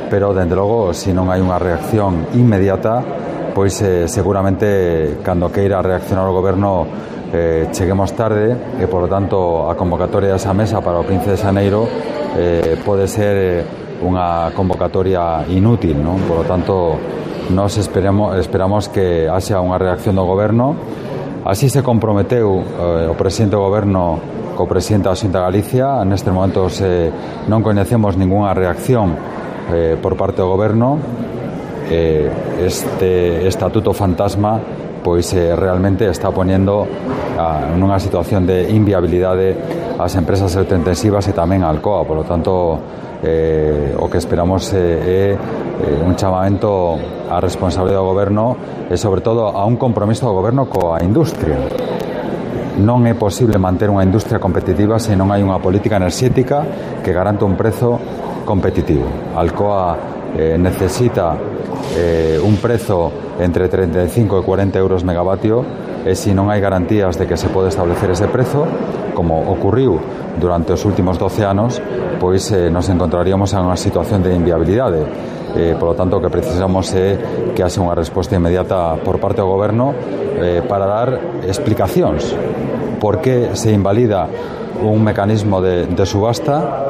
pero, dende logo, se non hai unha reacción inmediata, pois eh, seguramente cando queira reaccionar o Goberno eh, cheguemos tarde e, por lo tanto, a convocatoria desa mesa para o quince de xaneiro eh, pode ser unha convocatoria inútil, non? Por lo tanto, nos esperamos, esperamos que haxa unha reacción do Goberno. Así se comprometeu eh, o presidente do Goberno co presidente da Xunta de Galicia. Nestes momentos eh, non coñecemos ningunha reacción eh, por parte do Goberno. Eh, este estatuto fantasma pois eh, realmente está ponendo a, nunha situación de inviabilidade as empresas electrointensivas e tamén a Alcoa. Por lo tanto, eh, o que esperamos eh, é eh, un chamamento á responsabilidade do Goberno e, sobre todo, a un compromiso do Goberno coa industria. Non é posible manter unha industria competitiva se non hai unha política enerxética que garanta un prezo competitivo. Alcoa eh, necesita eh, un prezo entre treinta e cinco e cuarenta euros megavatio e se non hai garantías de que se pode establecer ese prezo, como ocurriu durante os últimos doce anos, pois eh, nos encontraríamos en unha situación de inviabilidade. Eh, por lo tanto, o que precisamos é que haxe unha resposta inmediata por parte do Goberno eh, para dar explicacións por que se invalida un mecanismo de, de subasta,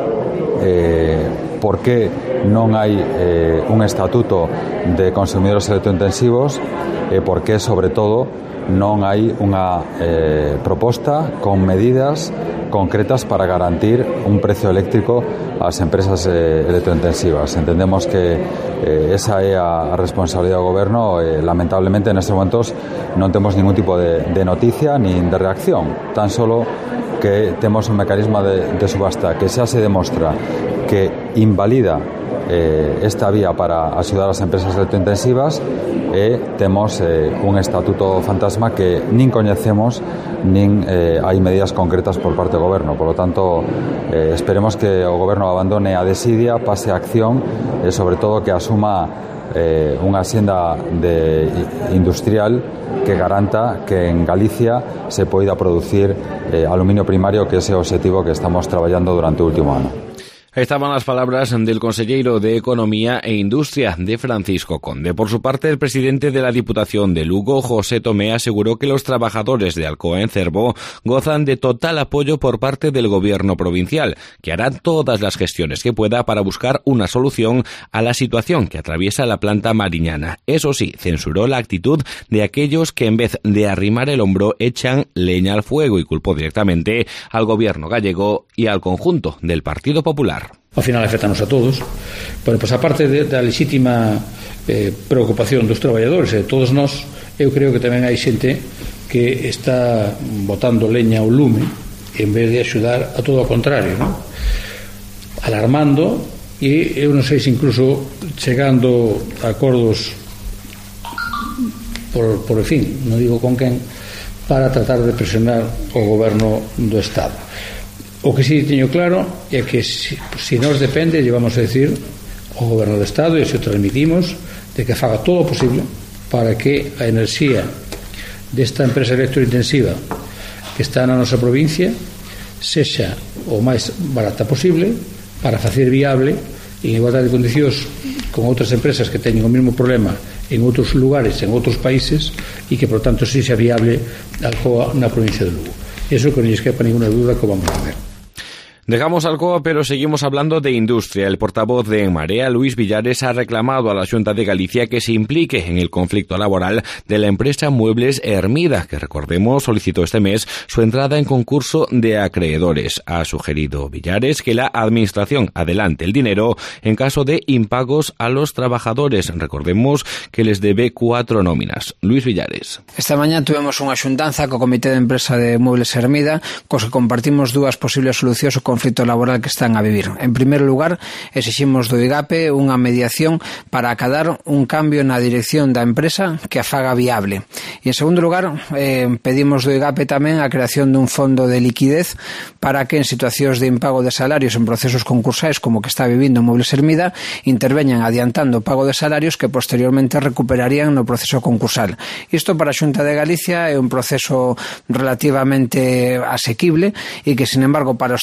eh, por que non hai eh, un estatuto de consumidores electrointensivos e por que, sobre todo, non hai unha eh, proposta con medidas concretas para garantir un precio eléctrico ás empresas eh, electrointensivas. Entendemos que eh, esa é a responsabilidade do Goberno e, lamentablemente, nestes momentos non temos ningún tipo de, de noticia nin de reacción, tan solo que temos un mecanismo de, de subasta que xa se demostra que invalida eh, esta vía para axudar as empresas electrointensivas e temos eh, un estatuto fantasma que nin coñecemos nin eh, hai medidas concretas por parte do Goberno. Por lo tanto, eh, esperemos que o Goberno abandone a desidia, pase a acción e, sobre todo, que asuma eh, unha senda de industrial que garanta que en Galicia se poida producir eh, aluminio primario, que é ese obxectivo que estamos traballando durante o último ano. Estaban las palabras del consejero de Economía e Industria, de Francisco Conde. Por su parte, el presidente de la Diputación de Lugo, José Tomé, aseguró que los trabajadores de Alcoa en Cervo gozan de total apoyo por parte del gobierno provincial, que hará todas las gestiones que pueda para buscar una solución a la situación que atraviesa la planta mariñana. Eso sí, censuró la actitud de aquellos que, en vez de arrimar el hombro, echan leña al fuego y culpó directamente al gobierno gallego y al conjunto del Partido Popular. Ao final afectanos a todos, pero pois aparte de, da lexítima eh, preocupación dos traballadores e de todos nós, eu creo que tamén hai xente que está botando leña ao lume en vez de axudar a todo o contrario, non? Alarmando, e eu non sei se incluso chegando a acordos por, por fin, non digo con quen, para tratar de presionar o goberno do Estado. O que sí teño claro é que se si, si nos depende, llevamos a decir ao Goberno do Estado, e se o transmitimos, de que faga todo o posible para que a enerxía desta empresa electrointensiva que está na nosa provincia sexa o máis barata posible para facer viable en igualdade de condicións con outras empresas que teñen o mesmo problema en outros lugares, en outros países, e que, por tanto, sexa viable Alcoa na provincia de Lugo. Eso que non lles quepa ninguna duda que vamos a ver. Dejamos Alcoa, pero seguimos hablando de industria. El portavoz de En Marea, Luis Villares, ha reclamado a la Xunta de Galicia que se implique en el conflicto laboral de la empresa Muebles Hermida, que, recordemos, solicitó este mes su entrada en concurso de acreedores. Ha sugerido Villares que la Administración adelante el dinero en caso de impagos a los trabajadores. Recordemos que les debe cuatro nóminas. Luis Villares. Esta mañá tuvemos unha xuntanza co Comité de Empresa de Muebles Hermida, cos que compartimos dúas posibles solucións ao conflito laboral que están a vivir. En primeiro lugar, exiximos do IGAPE unha mediación para acadar un cambio na dirección da empresa que a faga viable. E en segundo lugar, eh, pedimos do IGAPE tamén a creación dun fondo de liquidez para que en situacións de impago de salarios en procesos concursais como que está vivindo Muebles Hermida interveñan adiantando o pago de salarios que posteriormente recuperarían no proceso concursal. Isto para a Xunta de Galicia é un proceso relativamente asequible e que, sin embargo, para os traballadores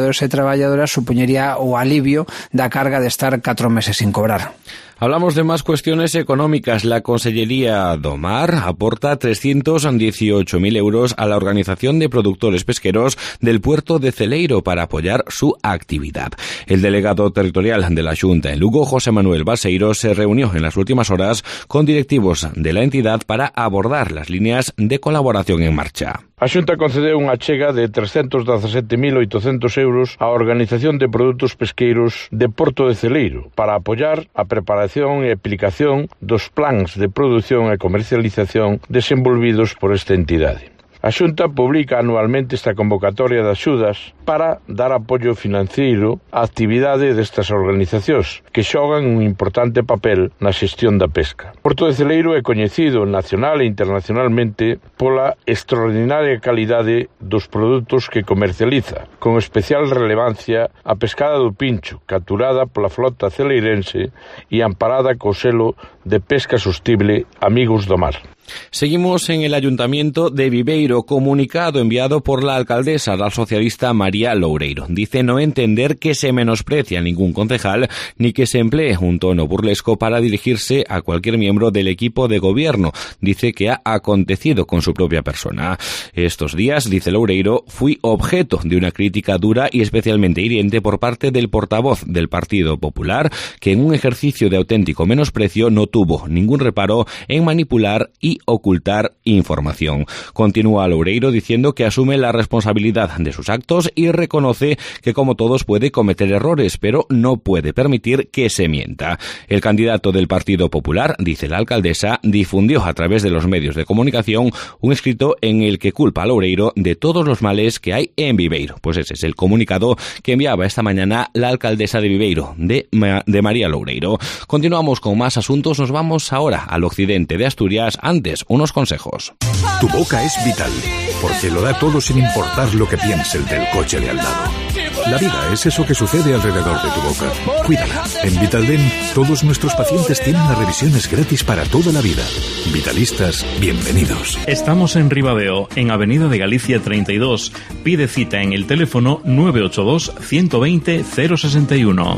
traballadores e traballadoras supoñería o alivio da carga de estar catro meses sin cobrar. Hablamos de más cuestiones económicas. La Consellería do Mar aporta trescientos dieciocho mil euros a la Organización de Productores Pesqueros del puerto de Celeiro para apoyar su actividad. El delegado territorial de la Xunta en Lugo, José Manuel Balseiro, se reunió en las últimas horas con directivos de la entidad para abordar las líneas de colaboración en marcha. A Xunta concedeu unha achega de trescentos dezasete mil oitocentos euros á Organización de Produtos Pesqueiros de Porto de Celeiro para apoiar a preparación e aplicación dos plans de produción e comercialización desenvolvidos por esta entidade. A Xunta publica anualmente esta convocatoria de axudas para dar apoio financeiro á actividade destas organizacións que xogan un importante papel na xestión da pesca. Porto de Celeiro é coñecido nacional e internacionalmente pola extraordinaria calidade dos produtos que comercializa, con especial relevancia a pescada do pincho, capturada pola flota celeirense e amparada co selo de pesca sostible Amigos do Mar. Seguimos en el Ayuntamiento de Viveiro. Comunicado enviado por la alcaldesa, la socialista María Loureiro. Dice no entender que se menosprecia a ningún concejal ni que se emplee un tono burlesco para dirigirse a cualquier miembro del equipo de gobierno. Dice que ha acontecido con su propia persona. Estos días, dice Loureiro, fui objeto de una crítica dura y especialmente hiriente por parte del portavoz del Partido Popular, que en un ejercicio de auténtico menosprecio no tuvo ningún reparo en manipular y ocultar información. Continúa Loureiro diciendo que asume la responsabilidad de sus actos y reconoce que como todos puede cometer errores, pero no puede permitir que se mienta. El candidato del Partido Popular, dice la alcaldesa, difundió a través de los medios de comunicación un escrito en el que culpa a Loureiro de todos los males que hay en Viveiro. Pues ese es el comunicado que enviaba esta mañana la alcaldesa de Viveiro, de, Ma- de María Loureiro. Continuamos con más asuntos. Nos vamos ahora al occidente de Asturias. Antes, unos consejos. Tu boca es vital, porque lo da todo sin importar lo que piense el del coche de al lado. La vida es eso que sucede alrededor de tu boca. Cuídala. En Vitaldent, todos nuestros pacientes tienen las revisiones gratis para toda la vida. Vitalistas, bienvenidos. Estamos en Ribadeo, en Avenida de Galicia treinta y dos. Pide cita en el teléfono nueve ocho dos, ciento veinte, cero sesenta y uno.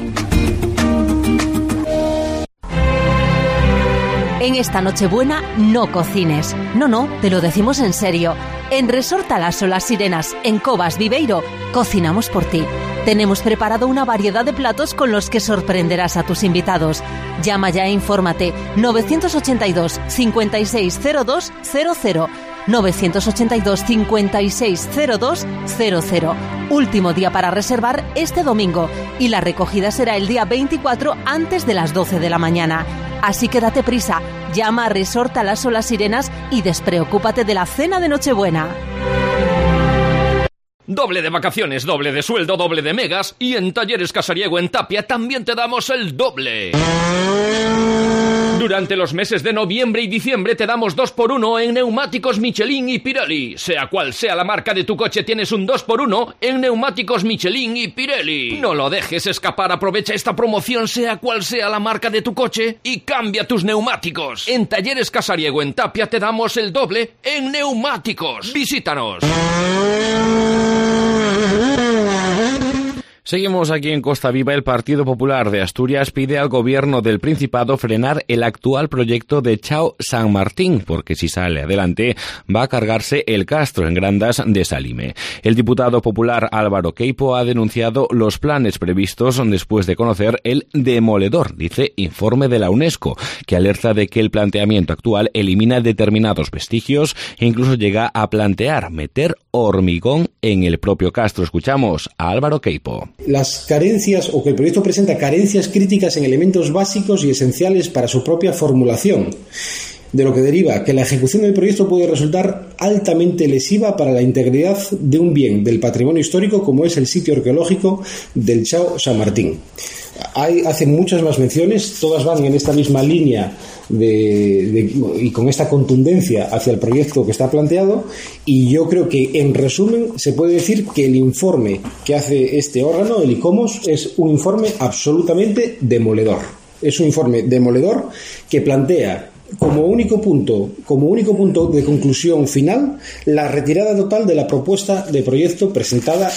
En esta Nochebuena no cocines. No, no, te lo decimos en serio. En Resort Talaso Las Sirenas, en Covas, Viveiro, cocinamos por ti. Tenemos preparado una variedad de platos con los que sorprenderás a tus invitados. Llama ya e infórmate. novecientos ochenta y dos, cincuenta y seis cero dos cero cero. novecientos ochenta y dos, cincuenta y seis cero dos cero cero. Último día para reservar este domingo y la recogida será el día veinticuatro antes de las doce de la mañana. Así que date prisa, llama a Resort Talaso Las Sirenas y despreocúpate de la cena de Nochebuena. Doble de vacaciones, doble de sueldo, doble de megas y en Talleres Casariego en Tapia también te damos el doble. Durante los meses de noviembre y diciembre te damos dos por uno en neumáticos Michelin y Pirelli. Sea cual sea la marca de tu coche, tienes un dos por uno en neumáticos Michelin y Pirelli. No lo dejes escapar, aprovecha esta promoción sea cual sea la marca de tu coche y cambia tus neumáticos. En Talleres Casariego en Tapia te damos el doble en neumáticos. Visítanos. Seguimos aquí en Costa Viva. El Partido Popular de Asturias pide al gobierno del Principado frenar el actual proyecto de Chao San Martín, porque si sale adelante va a cargarse el Castro en Grandas de Salime. El diputado popular Álvaro Queipo ha denunciado los planes previstos después de conocer el demoledor, dice informe de la UNESCO, que alerta de que el planteamiento actual elimina determinados vestigios e incluso llega a plantear meter hormigón en el propio Castro. Escuchamos a Álvaro Queipo. Las carencias o que el proyecto presenta carencias críticas en elementos básicos y esenciales para su propia formulación, de lo que deriva que la ejecución del proyecto puede resultar altamente lesiva para la integridad de un bien del patrimonio histórico como es el sitio arqueológico del Chao San Martín. Hay, hacen muchas más menciones, todas van en esta misma línea de, de, y con esta contundencia hacia el proyecto que está planteado, y yo creo que en resumen se puede decir que el informe que hace este órgano, el ICOMOS, es un informe absolutamente demoledor. Es un informe demoledor que plantea como único punto, como único punto de conclusión final la retirada total de la propuesta de proyecto presentada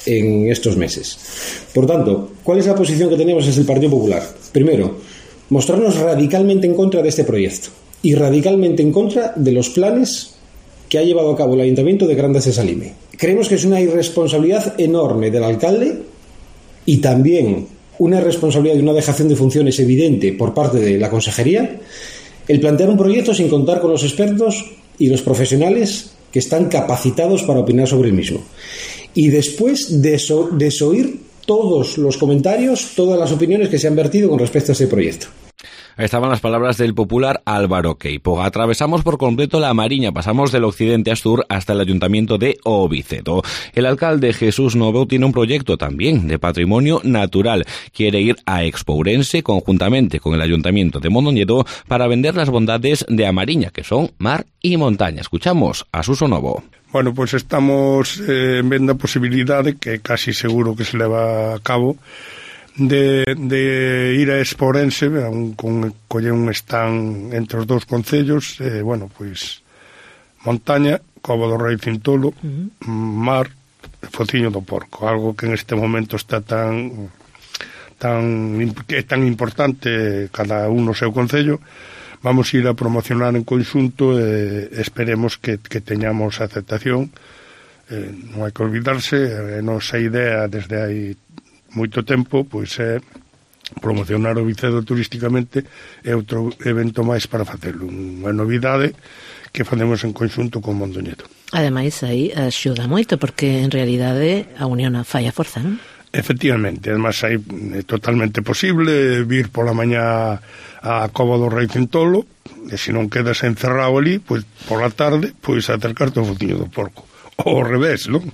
en estos meses. Por tanto, ¿cuál es la posición que tenemos desde el Partido Popular? Primero, mostrarnos radicalmente en contra de este proyecto y radicalmente en contra de los planes que ha llevado a cabo el Ayuntamiento de Grandas de Salime. Creemos que es una irresponsabilidad enorme del alcalde y también una responsabilidad y una dejación de funciones evidente por parte de la Consejería el plantear un proyecto sin contar con los expertos y los profesionales que están capacitados para opinar sobre el mismo. Y después deso- desoír todos los comentarios, todas las opiniones que se han vertido con respecto a este proyecto. Ahí estaban las palabras del popular Álvaro Queipo. Atravesamos por completo la Mariña, pasamos del occidente a sur hasta el ayuntamiento de Ovicedo. El alcalde Jesús Novo tiene un proyecto también de patrimonio natural. Quiere ir a Expourense conjuntamente con el ayuntamiento de Mondoñedo para vender las bondades de A Mariña, que son mar y montaña. Escuchamos a Suso Novo. Bueno, pues estamos eh, vendo a posibilidade que casi seguro que se leva a cabo de, de ir a Expourense un, con coller un stand entre os dous concellos, eh, bueno, pois montaña, Cova do Rei Cintolo, uh-huh. mar, Fociño do Porco, algo que en este momento está tan tan que é tan importante cada un no seu concello. Vamos a ir a promocionar en conxunto e esperemos que, que teñamos aceptación. Eh, non hai que olvidarse, a nosa idea desde hai moito tempo pois é promocionar o Vicedo turísticamente e outro evento máis para facelo, unha novidade que facemos en conxunto con Mondoñedo. Ademais, aí axuda moito porque en realidade a unión fai a forza, non? Efectivamente, además aí é totalmente posible vir pola mañá a Cova do Rei Cintolo e se non quedas encerrado ali, pois pola tarde pois acercarte ao Fociño do Porco. Ou ao revés, non?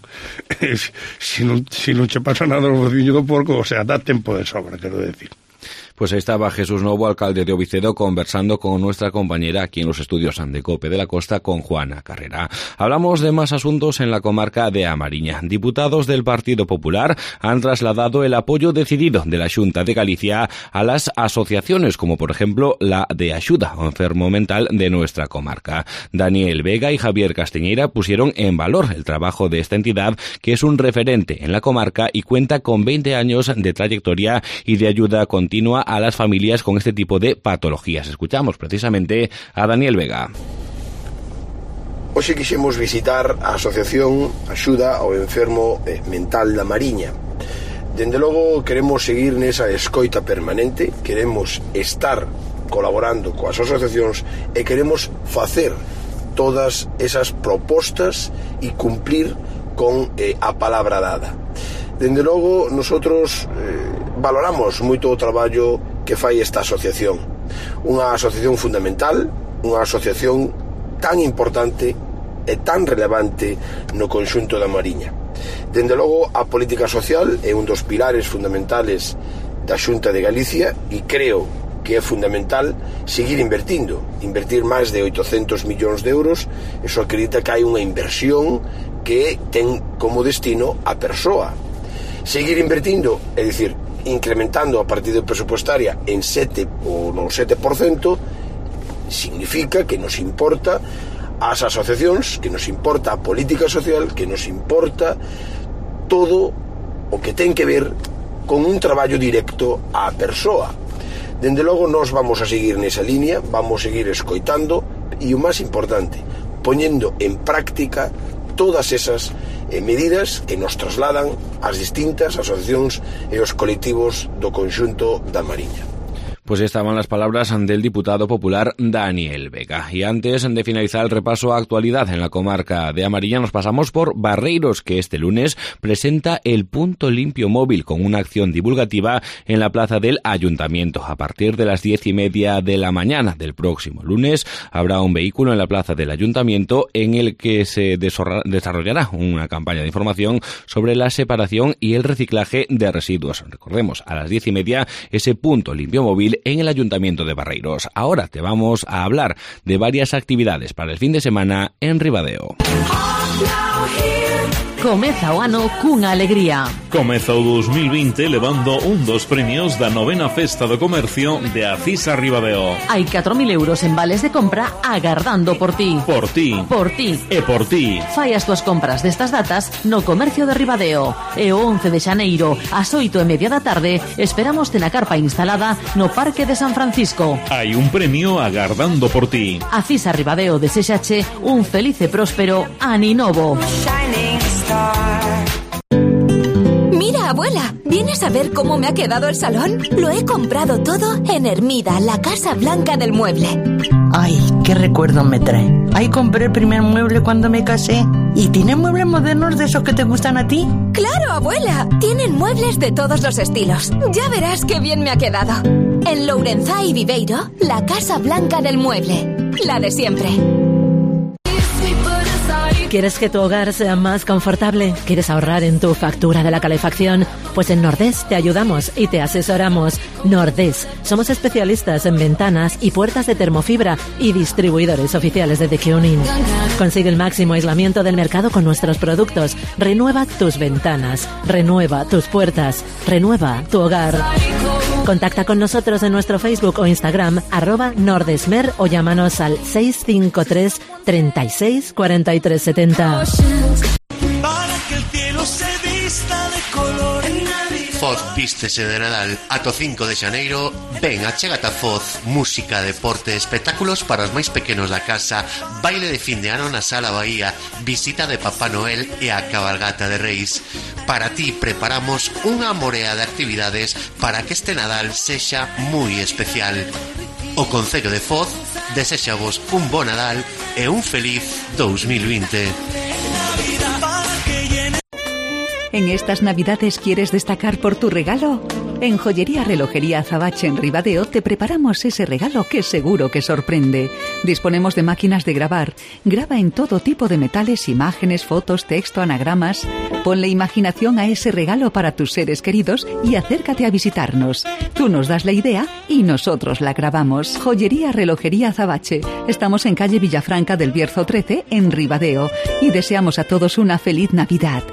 Se non, se non che pasa nada ao Fociño do Porco, o sea, dá tempo de sobra, quero decir. Pues ahí estaba Jesús Novo, alcalde de Ovicedo, conversando con nuestra compañera aquí en los estudios de COPE de la Costa, con Juana Carrera. Hablamos de más asuntos en la comarca de A Mariña. Diputados del Partido Popular han trasladado el apoyo decidido de la Xunta de Galicia a las asociaciones, como por ejemplo la de Axuda ao Enfermo Mental de nuestra comarca. Daniel Vega y Javier Castiñeira pusieron en valor el trabajo de esta entidad, que es un referente en la comarca y cuenta con veinte años de trayectoria y de ayuda continua a las familias con este tipo de patologías. Escuchamos precisamente a Daniel Vega. Hoxe quixemos visitar a Asociación Axuda ao Enfermo Mental da Mariña. Dende logo queremos seguir nesa escoita permanente, queremos estar colaborando coas asociacións e queremos facer todas esas propostas e cumplir con eh, a palabra dada. Dende logo, nosotros eh, valoramos moito o traballo que fai esta asociación. Unha asociación fundamental, unha asociación tan importante e tan relevante no conxunto da Mariña. Dende logo, a política social é un dos pilares fundamentales da Xunta de Galicia e creo que é fundamental seguir invertindo, invertir máis de oitocentos millóns de euros. Eso acredita que hai unha inversión que ten como destino a persoa. Seguir invertindo, é dicir, incrementando a partida presupuestaria en sete ou no sete por cento, significa que nos importa as asociacións, que nos importa a política social, que nos importa todo o que ten que ver con un traballo directo á persoa. Dende logo, nós vamos a seguir nesa línea, vamos a seguir escoitando e o máis importante, poñendo en práctica todas esas eh, medidas que nos trasladan as distintas asociacións e os colectivos do conxunto da Mariña. Pues estaban las palabras del diputado popular Daniel Vega. Y antes de finalizar el repaso a actualidad en la comarca de A Mariña, nos pasamos por Barreiros, que este lunes presenta el punto limpio móvil con una acción divulgativa en la plaza del Ayuntamiento. A partir de las diez y media de la mañana del próximo lunes habrá un vehículo en la plaza del Ayuntamiento en el que se desarrollará una campaña de información sobre la separación y el reciclaje de residuos. Recordemos, a las diez y media ese punto limpio móvil en el Ayuntamiento de Barreiros. Ahora te vamos a hablar de varias actividades para el fin de semana en Ribadeo. Comeza o ano cunha alegría. Comeza o dous mil vinte levando un dos premios da novena Festa do Comercio de Acisa Ribadeo. Hai catro mil euros en vales de compra agardando por ti. Por ti. Por ti. E por ti. Fai as túas compras destas datas no Comercio de Ribadeo. E o once de xaneiro, ás oito e media da tarde, esperamos te na carpa instalada no Parque de San Francisco. Hai un premio agardando por ti. Acisa Ribadeo deséxache un feliz e próspero aninovo. Mira, abuela, ¿vienes a ver cómo me ha quedado el salón? Lo he comprado todo en Hermida, la Casa Blanca del Mueble. Ay, qué recuerdo me trae. Ahí compré el primer mueble cuando me casé. ¿Y tienen muebles modernos de esos que te gustan a ti? ¡Claro, abuela! Tienen muebles de todos los estilos. Ya verás qué bien me ha quedado. En Lourenzá y Viveiro, la Casa Blanca del Mueble. La de siempre. ¿Quieres que tu hogar sea más confortable? ¿Quieres ahorrar en tu factura de la calefacción? Pues en Nordés te ayudamos y te asesoramos. Nordés. Somos especialistas en ventanas y puertas de termofibra y distribuidores oficiales de The Keuning. Consigue el máximo aislamiento del mercado con nuestros productos. Renueva tus ventanas. Renueva tus puertas. Renueva tu hogar. Contacta con nosotros en nuestro Facebook o Instagram, arroba Nordesmer, o llámanos al seis cinco tres, treinta y seis, cuarenta y tres setenta. Para que el cielo se vista de color en Navidad. Foz vístese de Nadal ata o cinco de xaneiro. Ven, achégate a Foz. Música, deporte, espectáculos para os máis pequenos da casa, baile de fin de ano na Sala Bahía, visita de Papá Noel e a cabalgata de Reis. Para ti preparamos unha morea de actividades para que este Nadal sexa moi especial. O Concello de Foz desexavos un bo Nadal e un feliz dous mil vinte. ¿En estas Navidades quieres destacar por tu regalo? En Joyería Relojería Azabache en Ribadeo te preparamos ese regalo que seguro que sorprende. Disponemos de máquinas de grabar. Graba en todo tipo de metales, imágenes, fotos, texto, anagramas. Ponle imaginación a ese regalo para tus seres queridos y acércate a visitarnos. Tú nos das la idea y nosotros la grabamos. Joyería Relojería Azabache. Estamos en calle Villafranca del Bierzo trece en Ribadeo y deseamos a todos una feliz Navidad.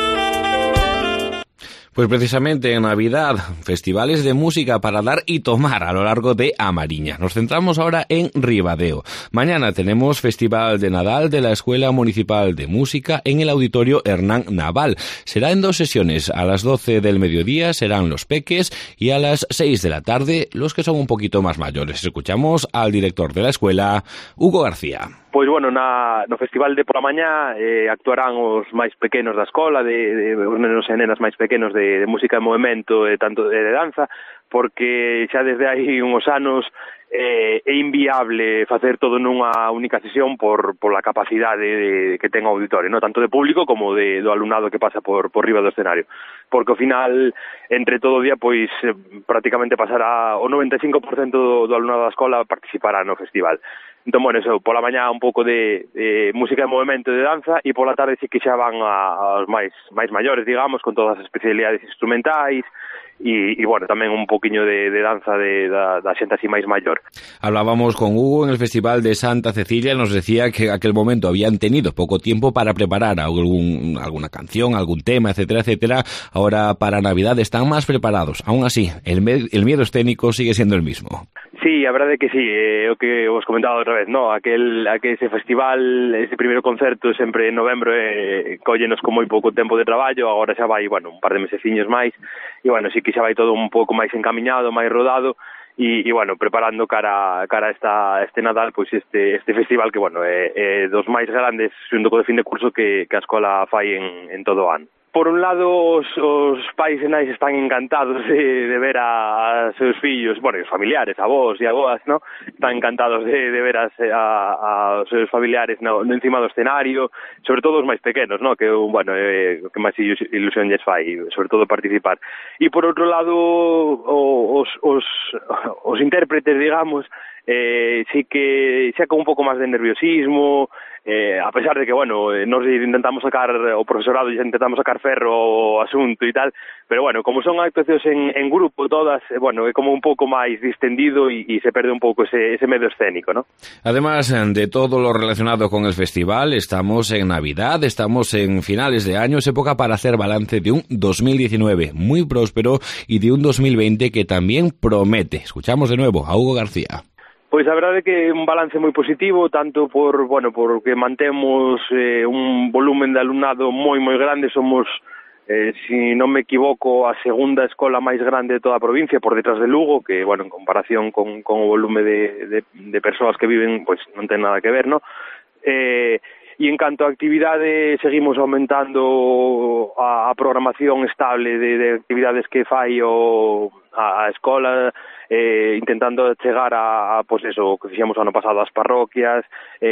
Pues precisamente en Navidad, festivales de música para dar y tomar a lo largo de A Mariña. Nos centramos ahora en Ribadeo. Mañana tenemos Festival de Nadal de la Escuela Municipal de Música en el Auditorio Hernán Naval. Será en dos sesiones. A las doce del mediodía serán los peques y a las seis de la tarde los que son un poquito más mayores. Escuchamos al director de la escuela, Hugo García. Pois, bueno, na, no festival de pola mañá eh, actuarán os máis pequenos da escola, de, de, os nenos e nenas máis pequenos de, de música e movimento e tanto de, de danza, porque xa desde hai uns anos eh, é inviable facer todo nunha única sesión por, por la capacidade de, que ten o auditorio, no? Tanto de público como de, do alumnado que pasa por, por riba do escenario, porque ao final, entre todo o día, pois eh, prácticamente pasará o noventa e cinco por cento do, do alumnado da escola participará no festival. Entón, bueno, eso, pola mañá un pouco de, de música de movimento e de danza, e pola tarde sí que xa van a, aos máis máis maiores, digamos, con todas as especialidades instrumentais, e, e bueno, tamén un poquinho de, de danza de, da, da xente así máis maior. Hablábamos con Hugo en el Festival de Santa Cecilia, nos decía que en aquel momento habían tenido poco tiempo para preparar algún, alguna canción, algún tema, etcétera, etcétera. Ahora para Navidad están más preparados. Aún así, el, me- el miedo escénico sigue siendo el mismo. Sí, a verdade é que sí, é o que vos comentaba outra vez, no? Aquel, aquel ese festival, ese primeiro concerto sempre en novembro eh, collenos con moi pouco tempo de traballo, agora xa vai, bueno, un par de meseciños máis, e bueno, sí que xa vai todo un pouco máis encamiñado, máis rodado, e, e bueno, preparando cara, cara a esta, este Nadal, pois este, este festival que, bueno, é, é dos máis grandes xunto co de fin de curso que, que a escola fai en, en todo o ano. Por un lado, os, os pais e nais están encantados de, de ver a, a seus fillos, bueno, os familiares, avós e avoas, ¿no? Están encantados de, de ver a, a, a seus familiares no, no encima do escenario, sobre todo os máis pequenos, ¿no? Que, bueno, eh, que máis ilusión lles fai, sobre todo participar. E por outro lado, os, os, os intérpretes, digamos, eh, sí que xa con un pouco máis de nerviosismo, eh, a pesar de que, bueno, nos intentamos sacar, o profesorado intentamos sacar ferro o asunto e tal, pero bueno, como son actuacións en, en grupo todas, eh, bueno, é como un pouco máis distendido e, e se perde un pouco ese, ese medio escénico, ¿no? Además de todo lo relacionado con el festival, estamos en Navidad, estamos en finales de año, es época para hacer balance de un dos mil diecinueve muy próspero y de un dos mil veinte que también promete. Escuchamos de nuevo a Hugo García. Pois a verdade é que un balance moi positivo, tanto por, bueno, porque mantemos eh, un volumen de alumnado moi moi grande, somos, eh, si non me equivoco, a segunda escola máis grande de toda a provincia, por detrás de Lugo, que, bueno, en comparación con, con o volume de, de, de persoas que viven, pois non ten nada que ver, ¿no? Eh, e en canto a actividade, seguimos aumentando a, a programación estable de, de actividades que fai o, a, a escola, eh, intentando chegar a, a pues eso, que fixemos ano pasado ás parroquias,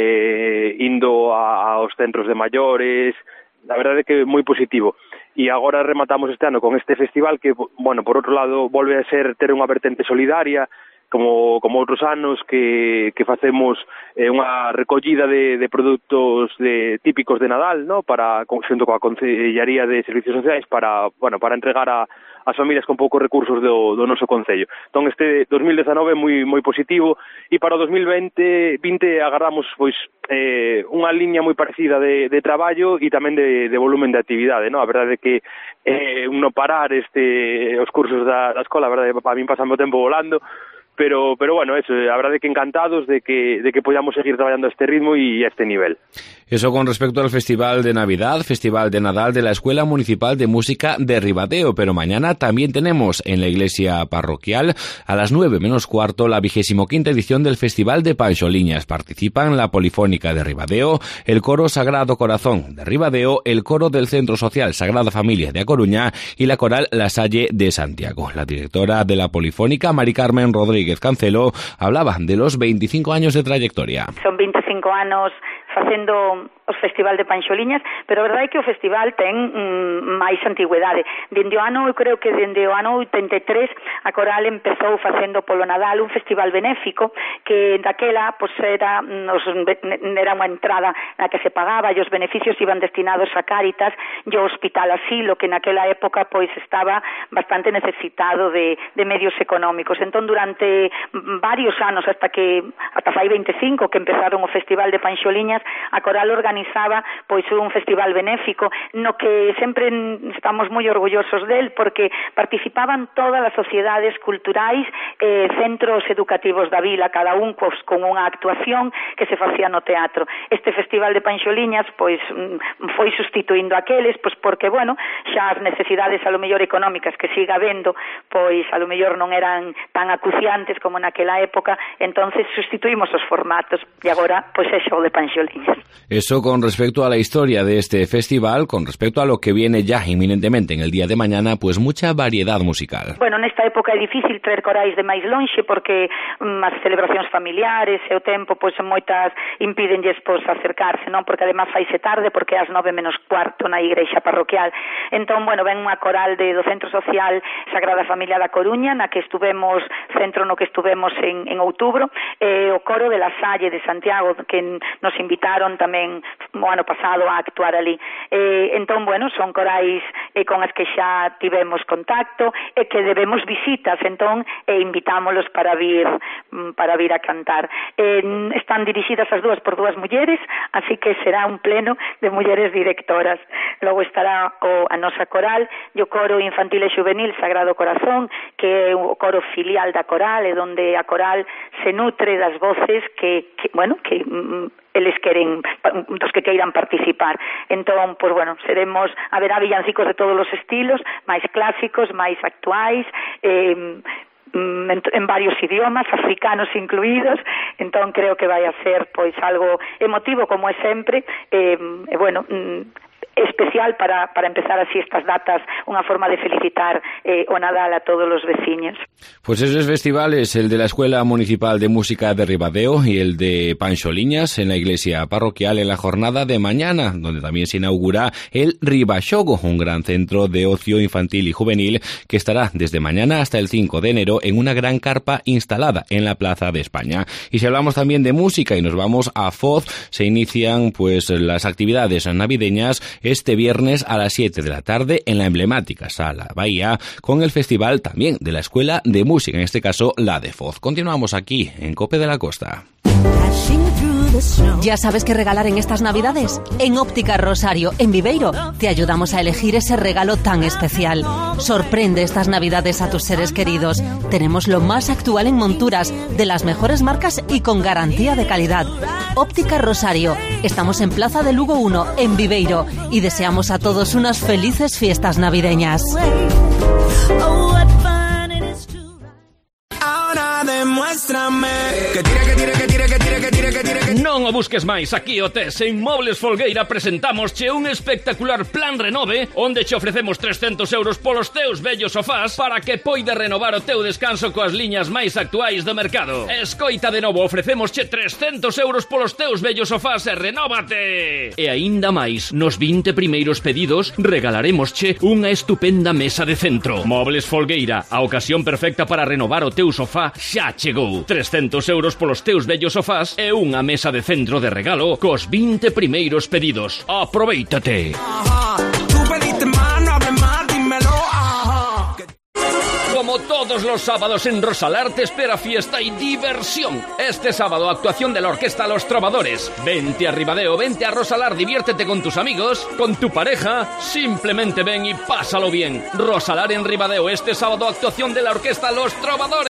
eh, indo a, aos centros de maiores. La verdade é que é moi positivo. E agora rematamos este ano con este festival que, bueno, por outro lado, volve a ser ter unha vertente solidaria, como como outros anos que, que facemos eh, unha recollida de, de produtos de, típicos de Nadal, ¿no? Para, xunto coa Concellaría de Servicios Sociais para, bueno, para entregar a as familias con poucos recursos do, do noso concello. Entón este dos mil dezanove é moi moi positivo e para o dos mil vinte agardamos pois eh, unha liña moi parecida de, de traballo e tamén de, de volumen de actividade, ¿no? A verdade é que eh, un no parar este os cursos da, da escola, a verdade é que para min pasame o tempo volando, pero pero bueno, eso, a verdade é que encantados de que de que podamos seguir traballando a este ritmo e a este nivel. Eso con respecto al Festival de Navidad, Festival de Nadal de la Escuela Municipal de Música de Ribadeo, pero mañana también tenemos en la iglesia parroquial a las nueve menos cuarto la vigésimo quinta edición del Festival de Panxoliñas. Participan la Polifónica de Ribadeo, el Coro Sagrado Corazón de Ribadeo, el Coro del Centro Social Sagrada Familia de A Coruña y la Coral La Salle de Santiago. La directora de la Polifónica, Mari Carmen Rodríguez Cancelo, hablaba de los veinticinco años de trayectoria. Son veinticinco anos facendo os Festival de Panxoliñas, pero a verdade é que o festival ten mm, máis antigüedade. Dende o ano, eu creo que dende o ano oitenta e tres, a Coral empezou facendo polo Nadal un festival benéfico que daquela pois, era, nos, era unha entrada na que se pagaba e os beneficios iban destinados a Cáritas e o Hospital Asilo, que naquela época pois estaba bastante necesitado de, de medios económicos. Entón, durante varios anos, hasta que hasta fai veinticinco que empezaron o Festival de Panxoliñas, a Coral organizaba pois un festival benéfico no que sempre estamos moi orgullosos del porque participaban todas as sociedades culturais e eh, centros educativos da vila, cada un pois, con unha actuación que se facía no teatro. Este Festival de Panxoliñas pois foi sustituindo aqueles pois porque, bueno, xa as necesidades a lo mellor económicas que siga habendo, pois a lo mellor non eran tan acuciantes como naquela época, entonces sustituímos os formatos e agora pois é xo de Panxoliñas. Eso con respecto a la historia de este festival, con respecto a lo que viene ya inminentemente en el día de mañana, pues mucha variedad musical. Bueno, nesta época é difícil traer corais de máis lonxe porque um, as celebracións familiares e o tempo, pois moitas impídenlles pois acercarse, non? Porque además faise tarde porque é as nove menos cuarto na igrexa parroquial. Entón, bueno, ven unha coral de, do Centro Social Sagrada Familia da Coruña, na que estuvemos, centro no que estuvemos en, en outubro, e o coro de La Salle de Santiago, que nos invitaron tamén o ano pasado a actuar ali. Eh, entón, bueno, son corais eh, con as que xa tivemos contacto e que debemos visitas, entón, e invitámolos para vir para vir a cantar. Eh, están dirixidas as dúas por dúas mulleres, así que será un pleno de mulleres directoras. Logo estará o, a nosa coral e o coro infantil e juvenil Sagrado Corazón, que é o coro filial da coral, e donde a coral se nutre das voces que, que bueno, que mm, eles queren, dos que queiran participar. Entón, pois, bueno, seremos, haberá villancicos de todos os estilos, máis clásicos, máis actuais, eh, en, en varios idiomas, africanos incluídos, entón creo que vai a ser, pois, algo emotivo, como é sempre, eh, e, bueno, especial para, para empezar así estas datas, unha forma de felicitar eh, o Nadal a todos os veciños. Pues esos festivales, el de la Escuela Municipal de Música de Ribadeo y el de Panxoliñas en la iglesia parroquial en la jornada de mañana, donde también se inaugura el Ribaxogo, un gran centro de ocio infantil y juvenil que estará desde mañana hasta el cinco de enero en una gran carpa instalada en la Plaza de España. Y si hablamos también de música y nos vamos a Foz, se inician pues las actividades navideñas este viernes a las siete de la tarde en la emblemática Sala Bahía, con el festival también de la Escuela de Música, en este caso la de Foz. Continuamos aquí en Cope de la Costa. ¿Ya sabes qué regalar en estas Navidades? En Óptica Rosario, en Viveiro, te ayudamos a elegir ese regalo tan especial. Sorprende estas Navidades a tus seres queridos. Tenemos lo más actual en monturas, de las mejores marcas y con garantía de calidad. Óptica Rosario. Estamos en Plaza de Lugo uno, en Viveiro, y deseamos a todos unas felices fiestas navideñas. Ahora demuéstrame que tire, que tire, que tire, que tire, que tire, que tire, que tire. Non o busques máis, aquí o tes. En Mobles Folgueira presentamos che un espectacular plan renove onde che ofrecemos trescentos euros polos teus vellos sofás para que poides renovar o teu descanso coas liñas máis actuais do mercado. Escoita de novo, ofrecemos che trescentos euros polos teus vellos sofás e renóvate. E aínda máis, nos vinte primeiros pedidos regalaremos che unha estupenda mesa de centro. Mobles Folgueira, a ocasión perfecta para renovar o teu sofá xa chegou. trescentos euros polos teus vellos sofás e unha mesa de centro de regalo cos vinte primeiros pedidos. Aprovéitate. Como todos los sábados en Rosalar te espera fiesta y diversión. Este sábado actuación de la orquesta Los Trovadores. Vente a Ribadeo, vente a Rosalar, diviértete con tus amigos, con tu pareja, simplemente ven y pásalo bien. Rosalar en Ribadeo, este sábado actuación de la orquesta Los Trovadores.